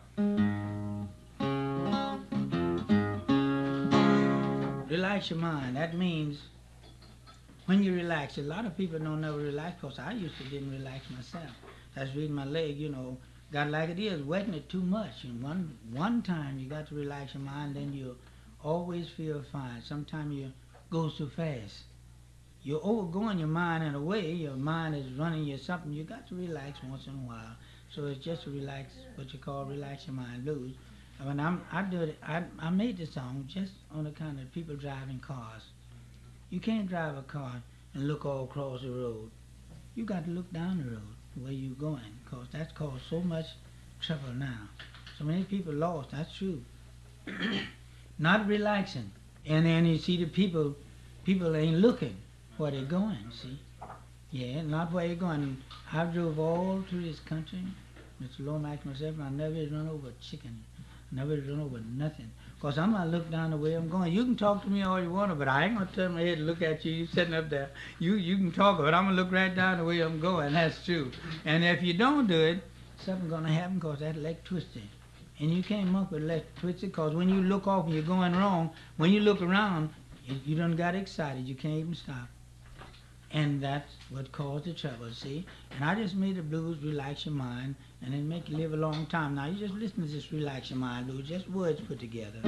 Relax your mind. That means when you relax. A lot of people don't never relax because I used to didn't relax myself. That's reading my leg, you know. Got like it is, wetting it too much. And one one time you got to relax your mind, then you always feel fine. Sometimes you go too fast. You're overgoing your mind in a way. Your mind is running you something. You got to relax once in a while. So it's just to relax, what you call relax your mind blues. And when I'm, I do it, I, I made this song just on account of people driving cars. You can't drive a car and look all across the road. You got to look down the road where you're going, because that's caused so much trouble now. So many people lost, that's true. Not relaxing. And then you see the people, people ain't looking where they're going, see? Yeah, not where you're going. I drove all through this country, Mister Lomax myself, and I never run over a chicken. Never run over nothing. Because I'm going to look down the way I'm going. You can talk to me all you want to, but I ain't going to turn my head and look at you. You sitting up there. You you can talk, but I'm going to look right down the way I'm going. That's true. And if you don't do it, something's going to happen because that leg twisted. And you can't muck with leg twisted because when you look off and you're going wrong, when you look around, you, you done got excited. You can't even stop. And that's what caused the trouble, see? And I just made the blues relax your mind and then make you live a long time. Now, you just listen to this relax your mind blues, just words put together.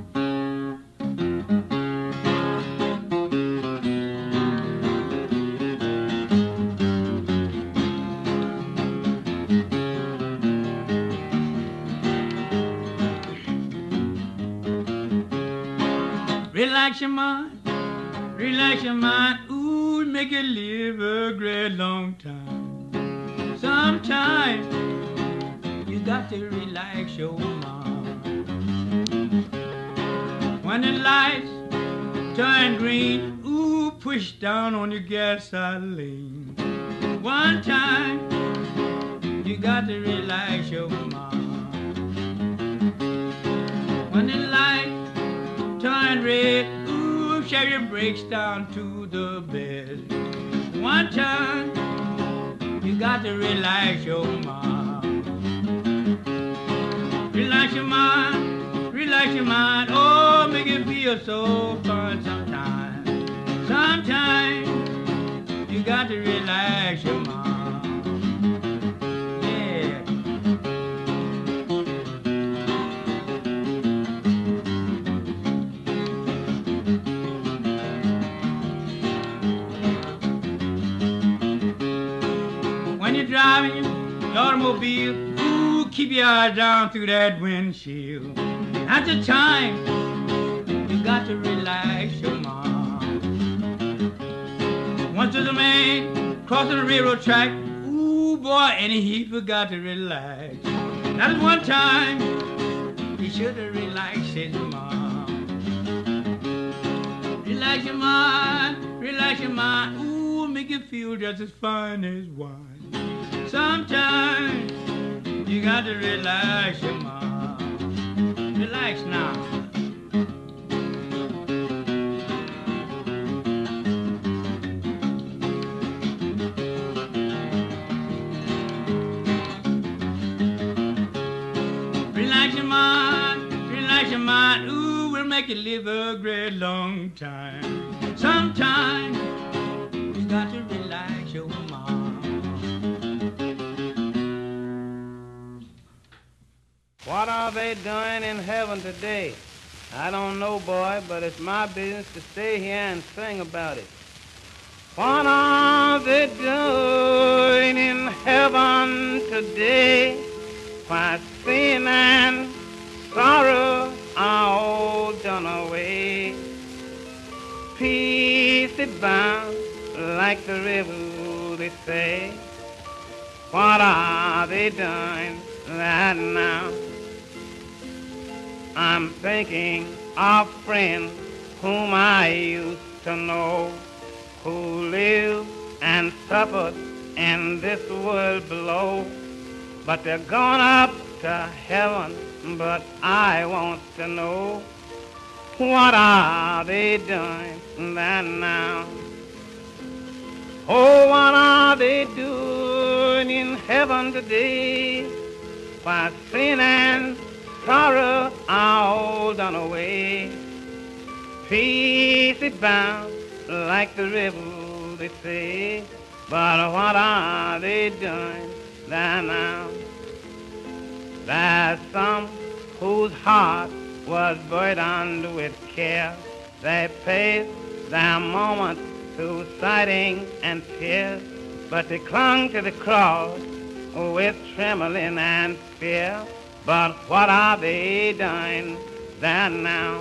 Relax your mind, relax your mind, ooh, make it live a great long time. Sometimes you got to relax your mind. When the lights turn green, ooh, push down on your gasoline. One time you got to relax your mind. When the lights turn red, ooh, shove your brakes down to the bed. One time, you got to relax your mind. Relax your mind, relax your mind, oh, make it feel so fun sometimes. Sometimes, you got to relax your mind. when you're driving your automobile, ooh, keep your eyes down through that windshield. At the time, you got to relax your mind. Once there's a man crossing the railroad track, ooh, boy, and he forgot to relax. That is one time he should have relaxed his mind. Relax your mind, relax your mind, ooh, make you feel just as fine as wine. Sometimes you got to relax your mind. Relax now. Relax your mind, relax your mind, ooh, we'll make you live a great long time. Sometimes you got to relax your mind. What are they doing in heaven today? I don't know, boy, but it's my business to stay here and sing about it. What are they doing in heaven today? Why, sin and sorrow are all done away. Peace is bound like the river, they say. What are they doing right now? I'm thinking of friends whom I used to know, who lived and suffered in this world below. But they're gone up to heaven, but I want to know, what are they doing there now? Oh, what are they doing in heaven today? Why, sin and sorrow are all done away. Peace is bound like the river, they say. But what are they doing there now? There's some whose heart was burdened with care. They paced their moments through sighing and tears, but they clung to the cross with trembling and fear. But what are they doing there now?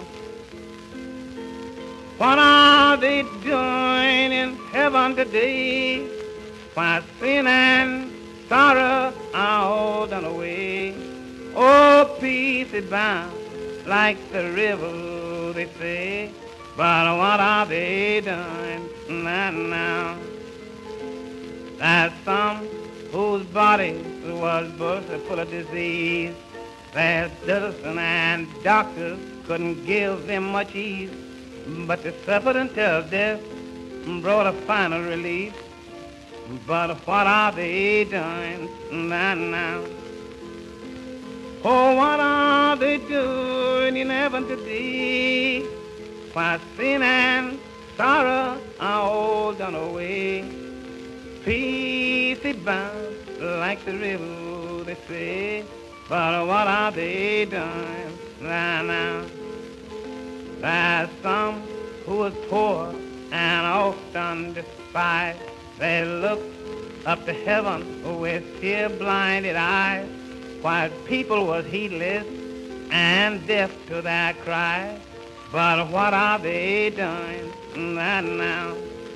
What are they doing in heaven today? Why, sin and sorrow are all done away. Oh, peace is bound like the river, they say. But what are they doing there now? There's some whose body was bursting full of disease. Their citizen and doctors couldn't give them much ease, but they suffered until death brought a final relief. But what are they doing there now? Oh, what are they doing in heaven today? Why, sin and sorrow are all done away. Peace is bound like the river, they say. But what are they doing there now? There's some who was poor and often despised. They looked up to heaven with tear-blinded eyes, while people was heedless and deaf to their cries. But what are they doing there now?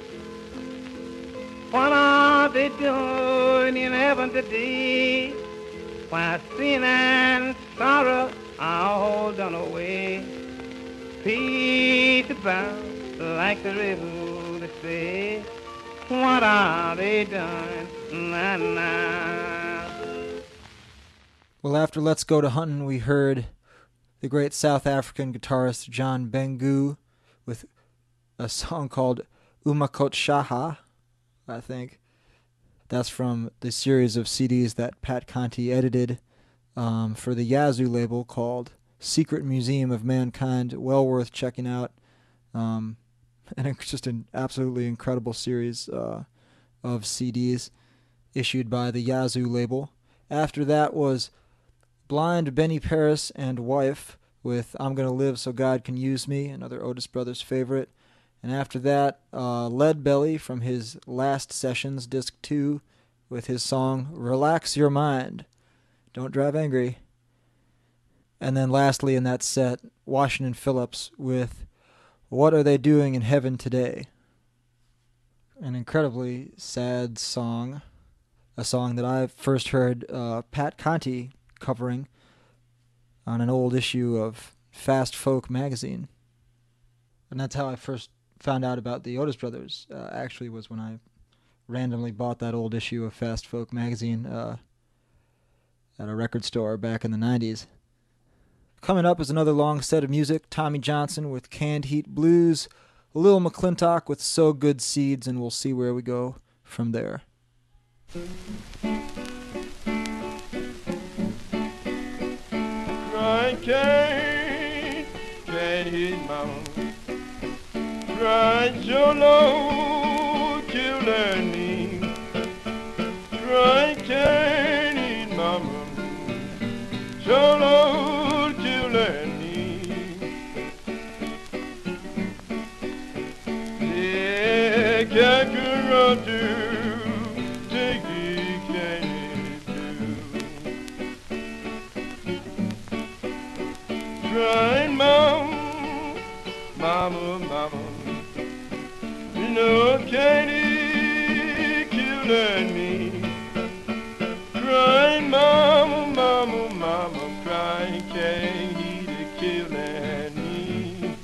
What are they doing in heaven today? Why, sin and sorrow are all done away. Peace abound like the river, they say. What are they doing there now? Well, after Let's Go to Huntin', we heard the great South African guitarist John Bengu with a song called Umakot Shaha, I think. That's from the series of C Ds that Pat Conti edited um, for the Yazoo label called Secret Museum of Mankind. Well worth checking out. Um, and it's just an absolutely incredible series uh, of C Ds issued by the Yazoo label. After that was Blind Benny Paris and Wife with I'm Gonna Live So God Can Use Me, another Otis Brothers favorite. And after that, uh, Lead Belly from his Last Sessions, Disc two, with his song Relax Your Mind. Don't drive angry. And then lastly in that set, Washington Phillips with What Are They Doing in Heaven Today? An incredibly sad song. A song that I first heard uh, Pat Conte covering on an old issue of Fast Folk magazine. And that's how I first found out about the Otis Brothers, uh, actually was when I randomly bought that old issue of Fast Folk magazine uh, at a record store back in the nineties. Coming up is another long set of music, Tommy Johnson with Canned Heat Blues, Lil McClintock with So Good Seeds, and we'll see where we go from there. Crying can't, can't hit mama. Crying so low, killing me. Crying can't hit mama. So low, killing me. Yeah, can't run to take it, can't do. Crying mama, mama, mama. You know Katie killing me. Crying mama, mama, mama. Crying Katie killing me.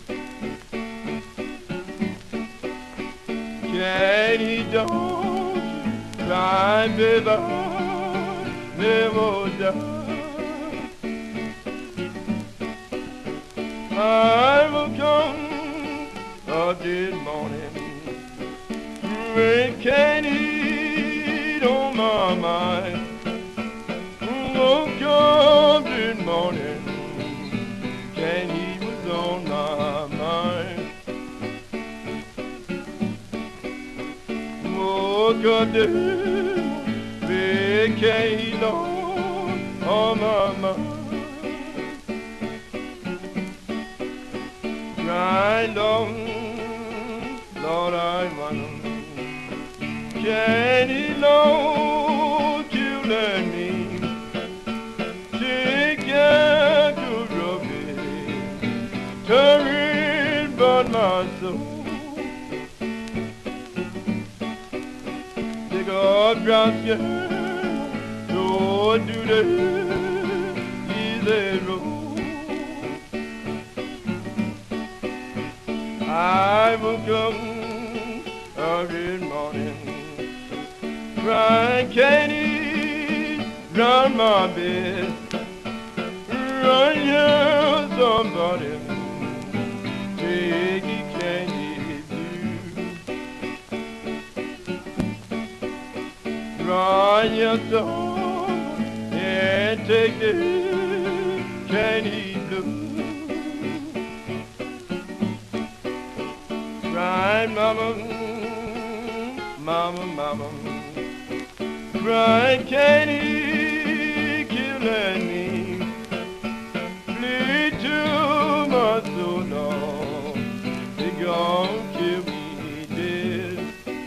Katie don't cry, baby, never die. I will come a dead morning. When can't eat on my mind. Oh, come this morning. Can't eat was on my mind. Oh, God damn, big can't eat on my mind. Grind on, Lord, I want 'em. Jenny Low killing me. Take care to Robbie. Turn but my soul. Take up grass, yeah. Don't do the easy road. I will come every morning. Crying candy round my bed. Run here, somebody. Take it candy blue. Run here, son, and take the candy blue. Crying mama, mama, mama. Crying candy killing me. Bleed to my soul, Lord. They gon' kill me dead.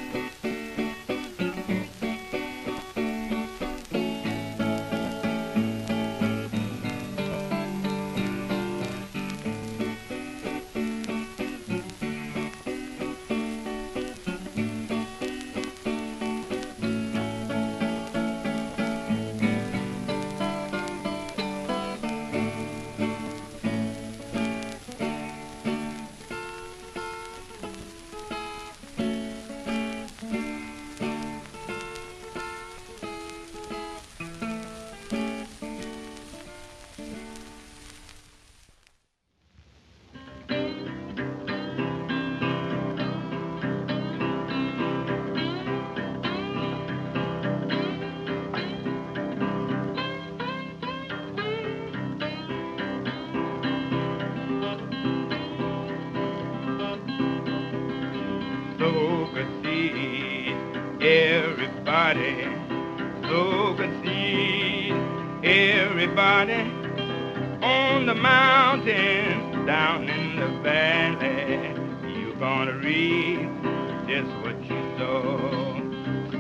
So good see everybody, so good see everybody on the mountain, down in the valley. You're gonna reap just what you sow.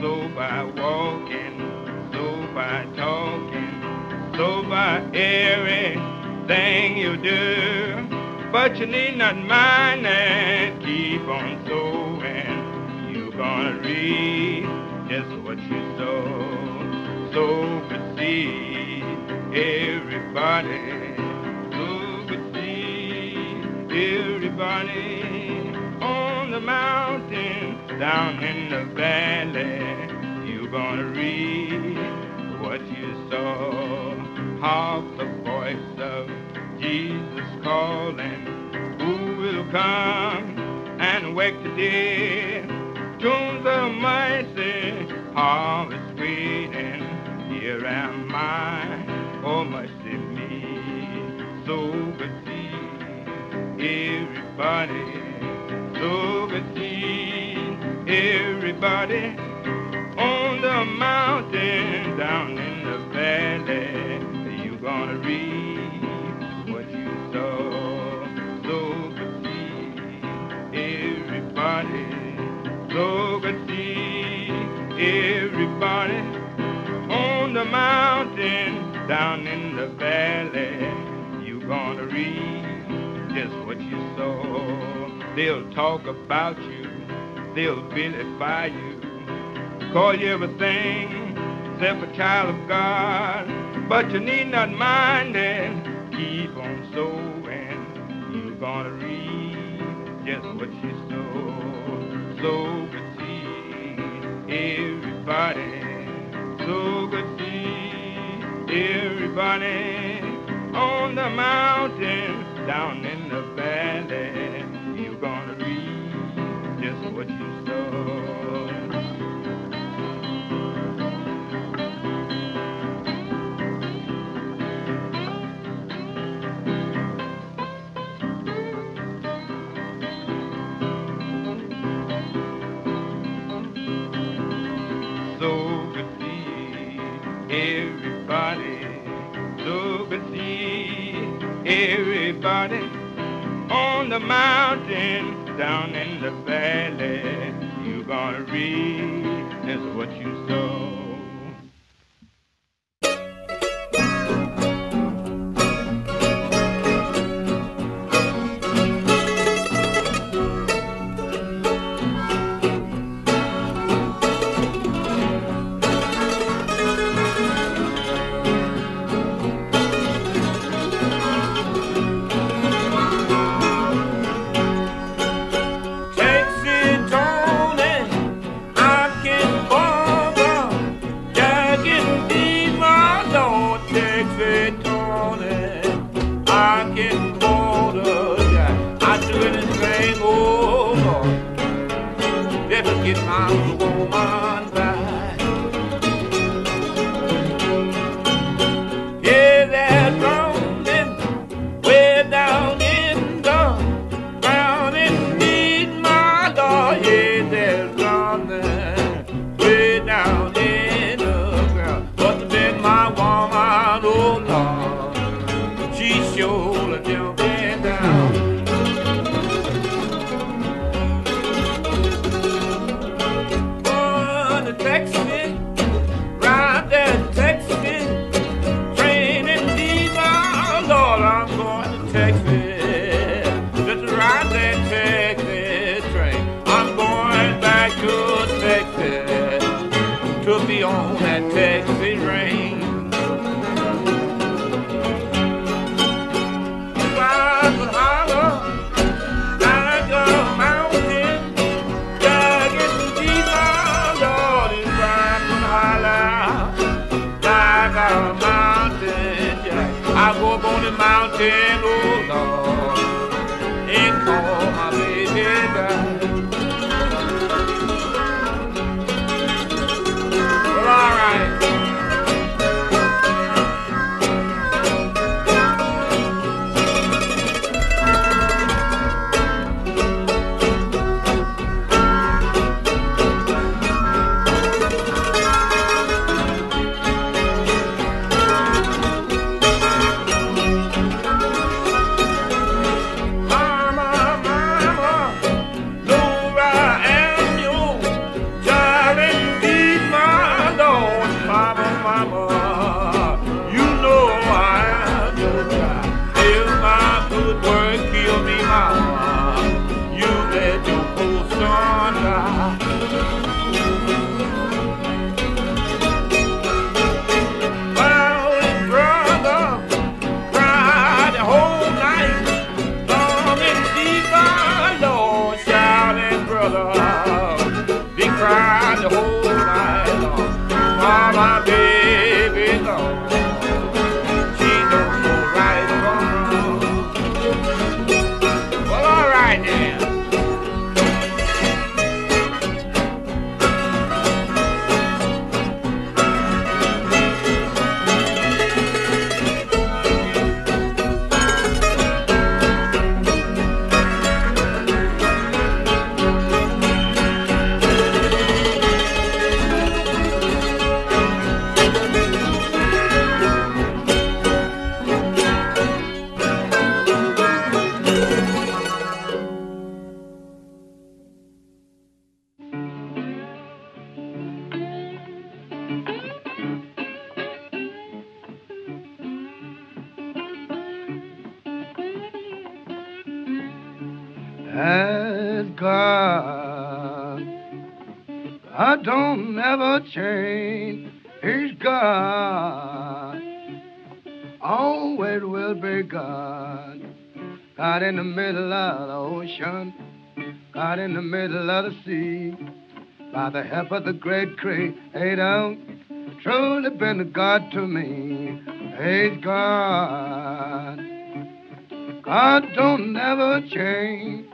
so by walking, so by talking, so by everything you do. But you need not mind and keep on sowing. You're gonna reap just what you sow. Sow good seed, everybody. Sow good seed, everybody. On the mountain, down in the valley, you're gonna reap what you sow. Hark the voice of Jesus calling, who will come and wake the dead? Tombs of mercy, harvest waiting. Here am I, oh mercy me. So good seed, everybody. So good seed, everybody. On the mountain, down in the valley, you're gonna reap what you sow. So good seed, everybody. So good seed, everybody. On the mountain, down in the valley, you're gonna reap just what you sow. They'll talk about you, they'll vilify you, call you everything except a child of God. But you need not mind it, keep on sowing. You're gonna reap just what you sow. Sow good seed, everybody. Sow good seed, everybody. On the mountain, down in the valley, you're gonna reap just what you sow. Everybody, so good seed, everybody. On the mountain, down in the valley, you're gonna reap that's what you sow. Get my woman back. Yeah, they're rolling way down in the ground indeed, my Lord. Yeah, they're rolling way down in the ground. But then my woman, oh Lord, she sure jumping down. On that Texas rain, if I could holler like a mountain, jagged and deep, my Lord, if I could holler like a mountain, jack, I go up on the mountain, oh Lord, and call my baby back. All right. God. I don't never change. He's God. Always will be God. God in the middle of the ocean. God in the middle of the sea. By the help of the great Creator, truly been a God to me. He's God. God don't never change.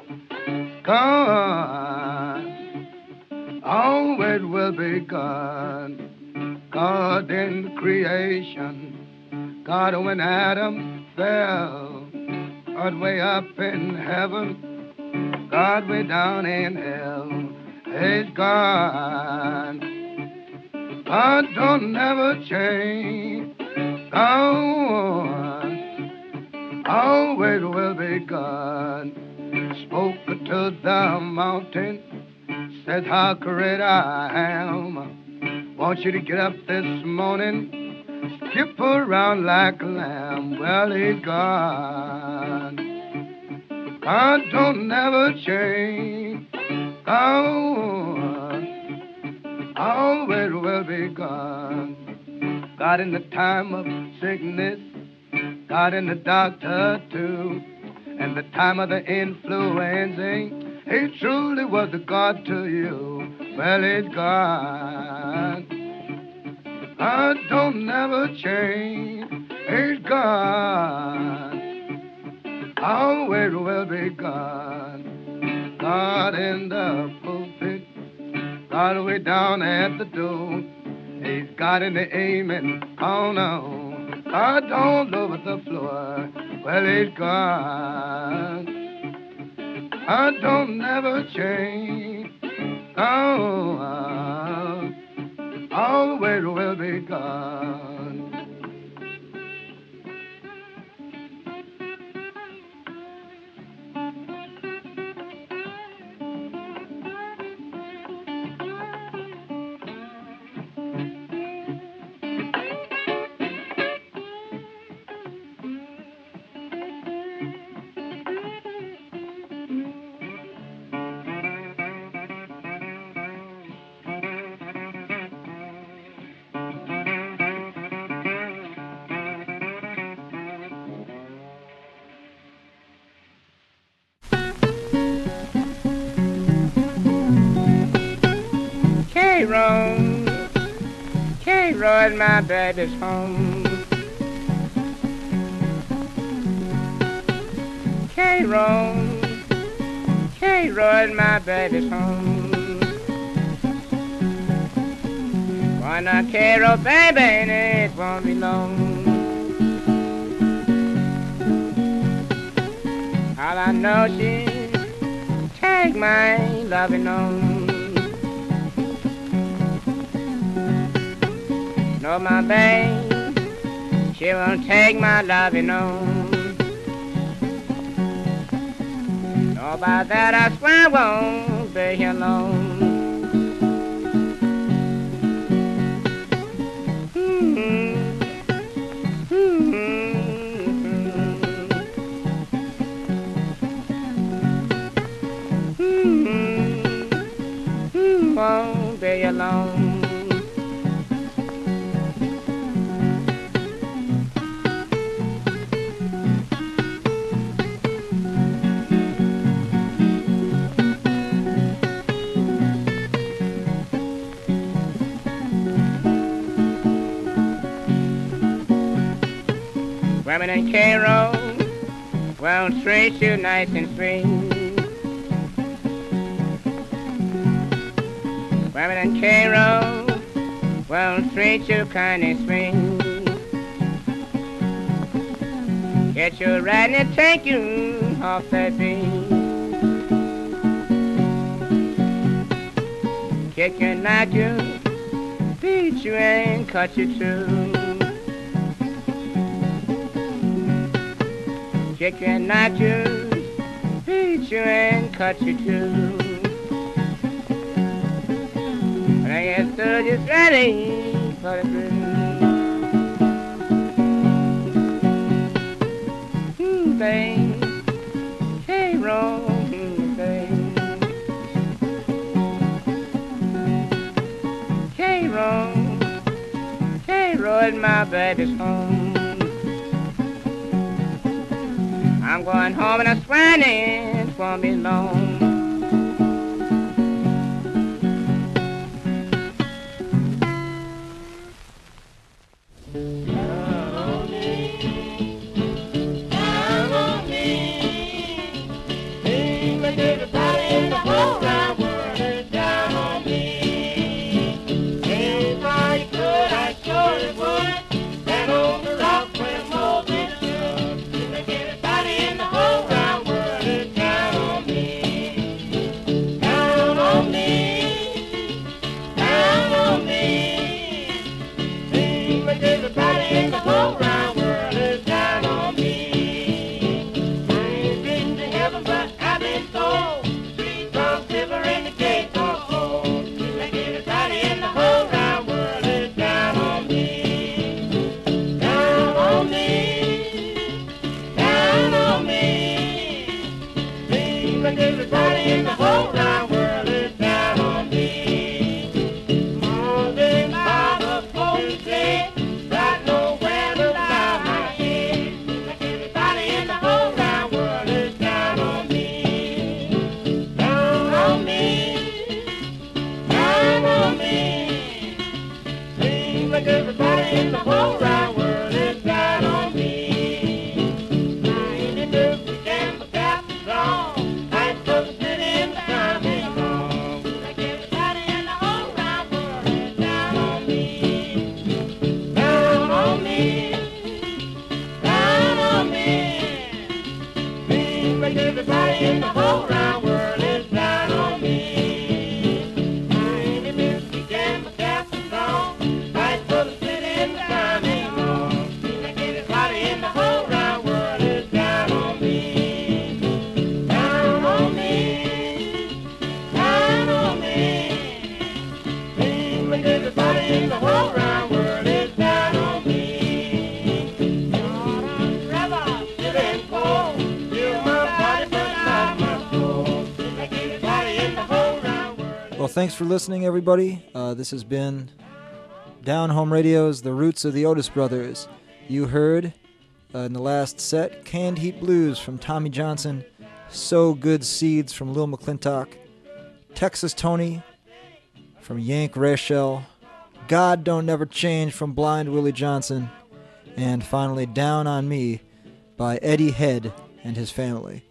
God always will be God. God in the creation. God when Adam fell. God way up in heaven. God way down in hell. He's God. God don't never change. God always will be God. Spoke to the mountain, said how great I am. Want you to get up this morning, skip around like a lamb. Well, he's God. God don't never change. God always will be God. God in the time of sickness, God in the doctor too, and the time of the influenza, he truly was the God to you. Well, he's God. God don't never change. He's God. Always will be God. God in the pulpit, God way down at the door. He's God in the amen corner. God all over the floor. Well, he's God. I don't never change. God always will be God. K-Road, K-Road, my baby's home. K-Road, K-Road, my baby's home. Why not K-Road, baby, and it won't be long. All I know she take my loving on. No, my babe, she won't take my loving on. No, by that I swear I won't be here long. Mm-hmm. Mm-hmm. Won't be alone. Women in K-Road won't treat you nice and sweet. Women in K-Road won't treat you kind and sweet. Get you right and take you off that beat. Kick you, knock you, beat you and cut you too. Kick you and knock you, beat you and cut you too. When I get stood just ready for the blues. Hmm, babe, K-Road, hmm, babe. put my babies home. I'm going home and I'm swanning for me long. Thanks for listening, everybody. Uh, this has been Down Home Radio's The Roots of the Otis Brothers. You heard uh, in the last set Canned Heat Blues from Tommy Johnson, So Good Seeds from Lil McClintock, Texas Tony from Yank Rachel, God Don't Never Change from Blind Willie Johnson, and finally Down on Me by Eddie Head and his family.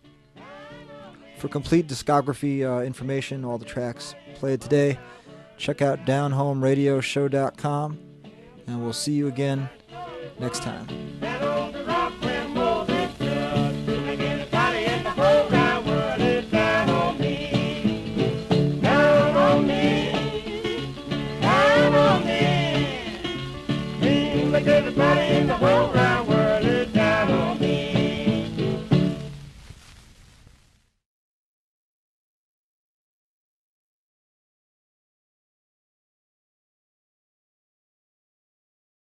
For complete discography uh, information, all the tracks played today, check out down home radio show dot com, and we'll see you again next time. Everybody in the whole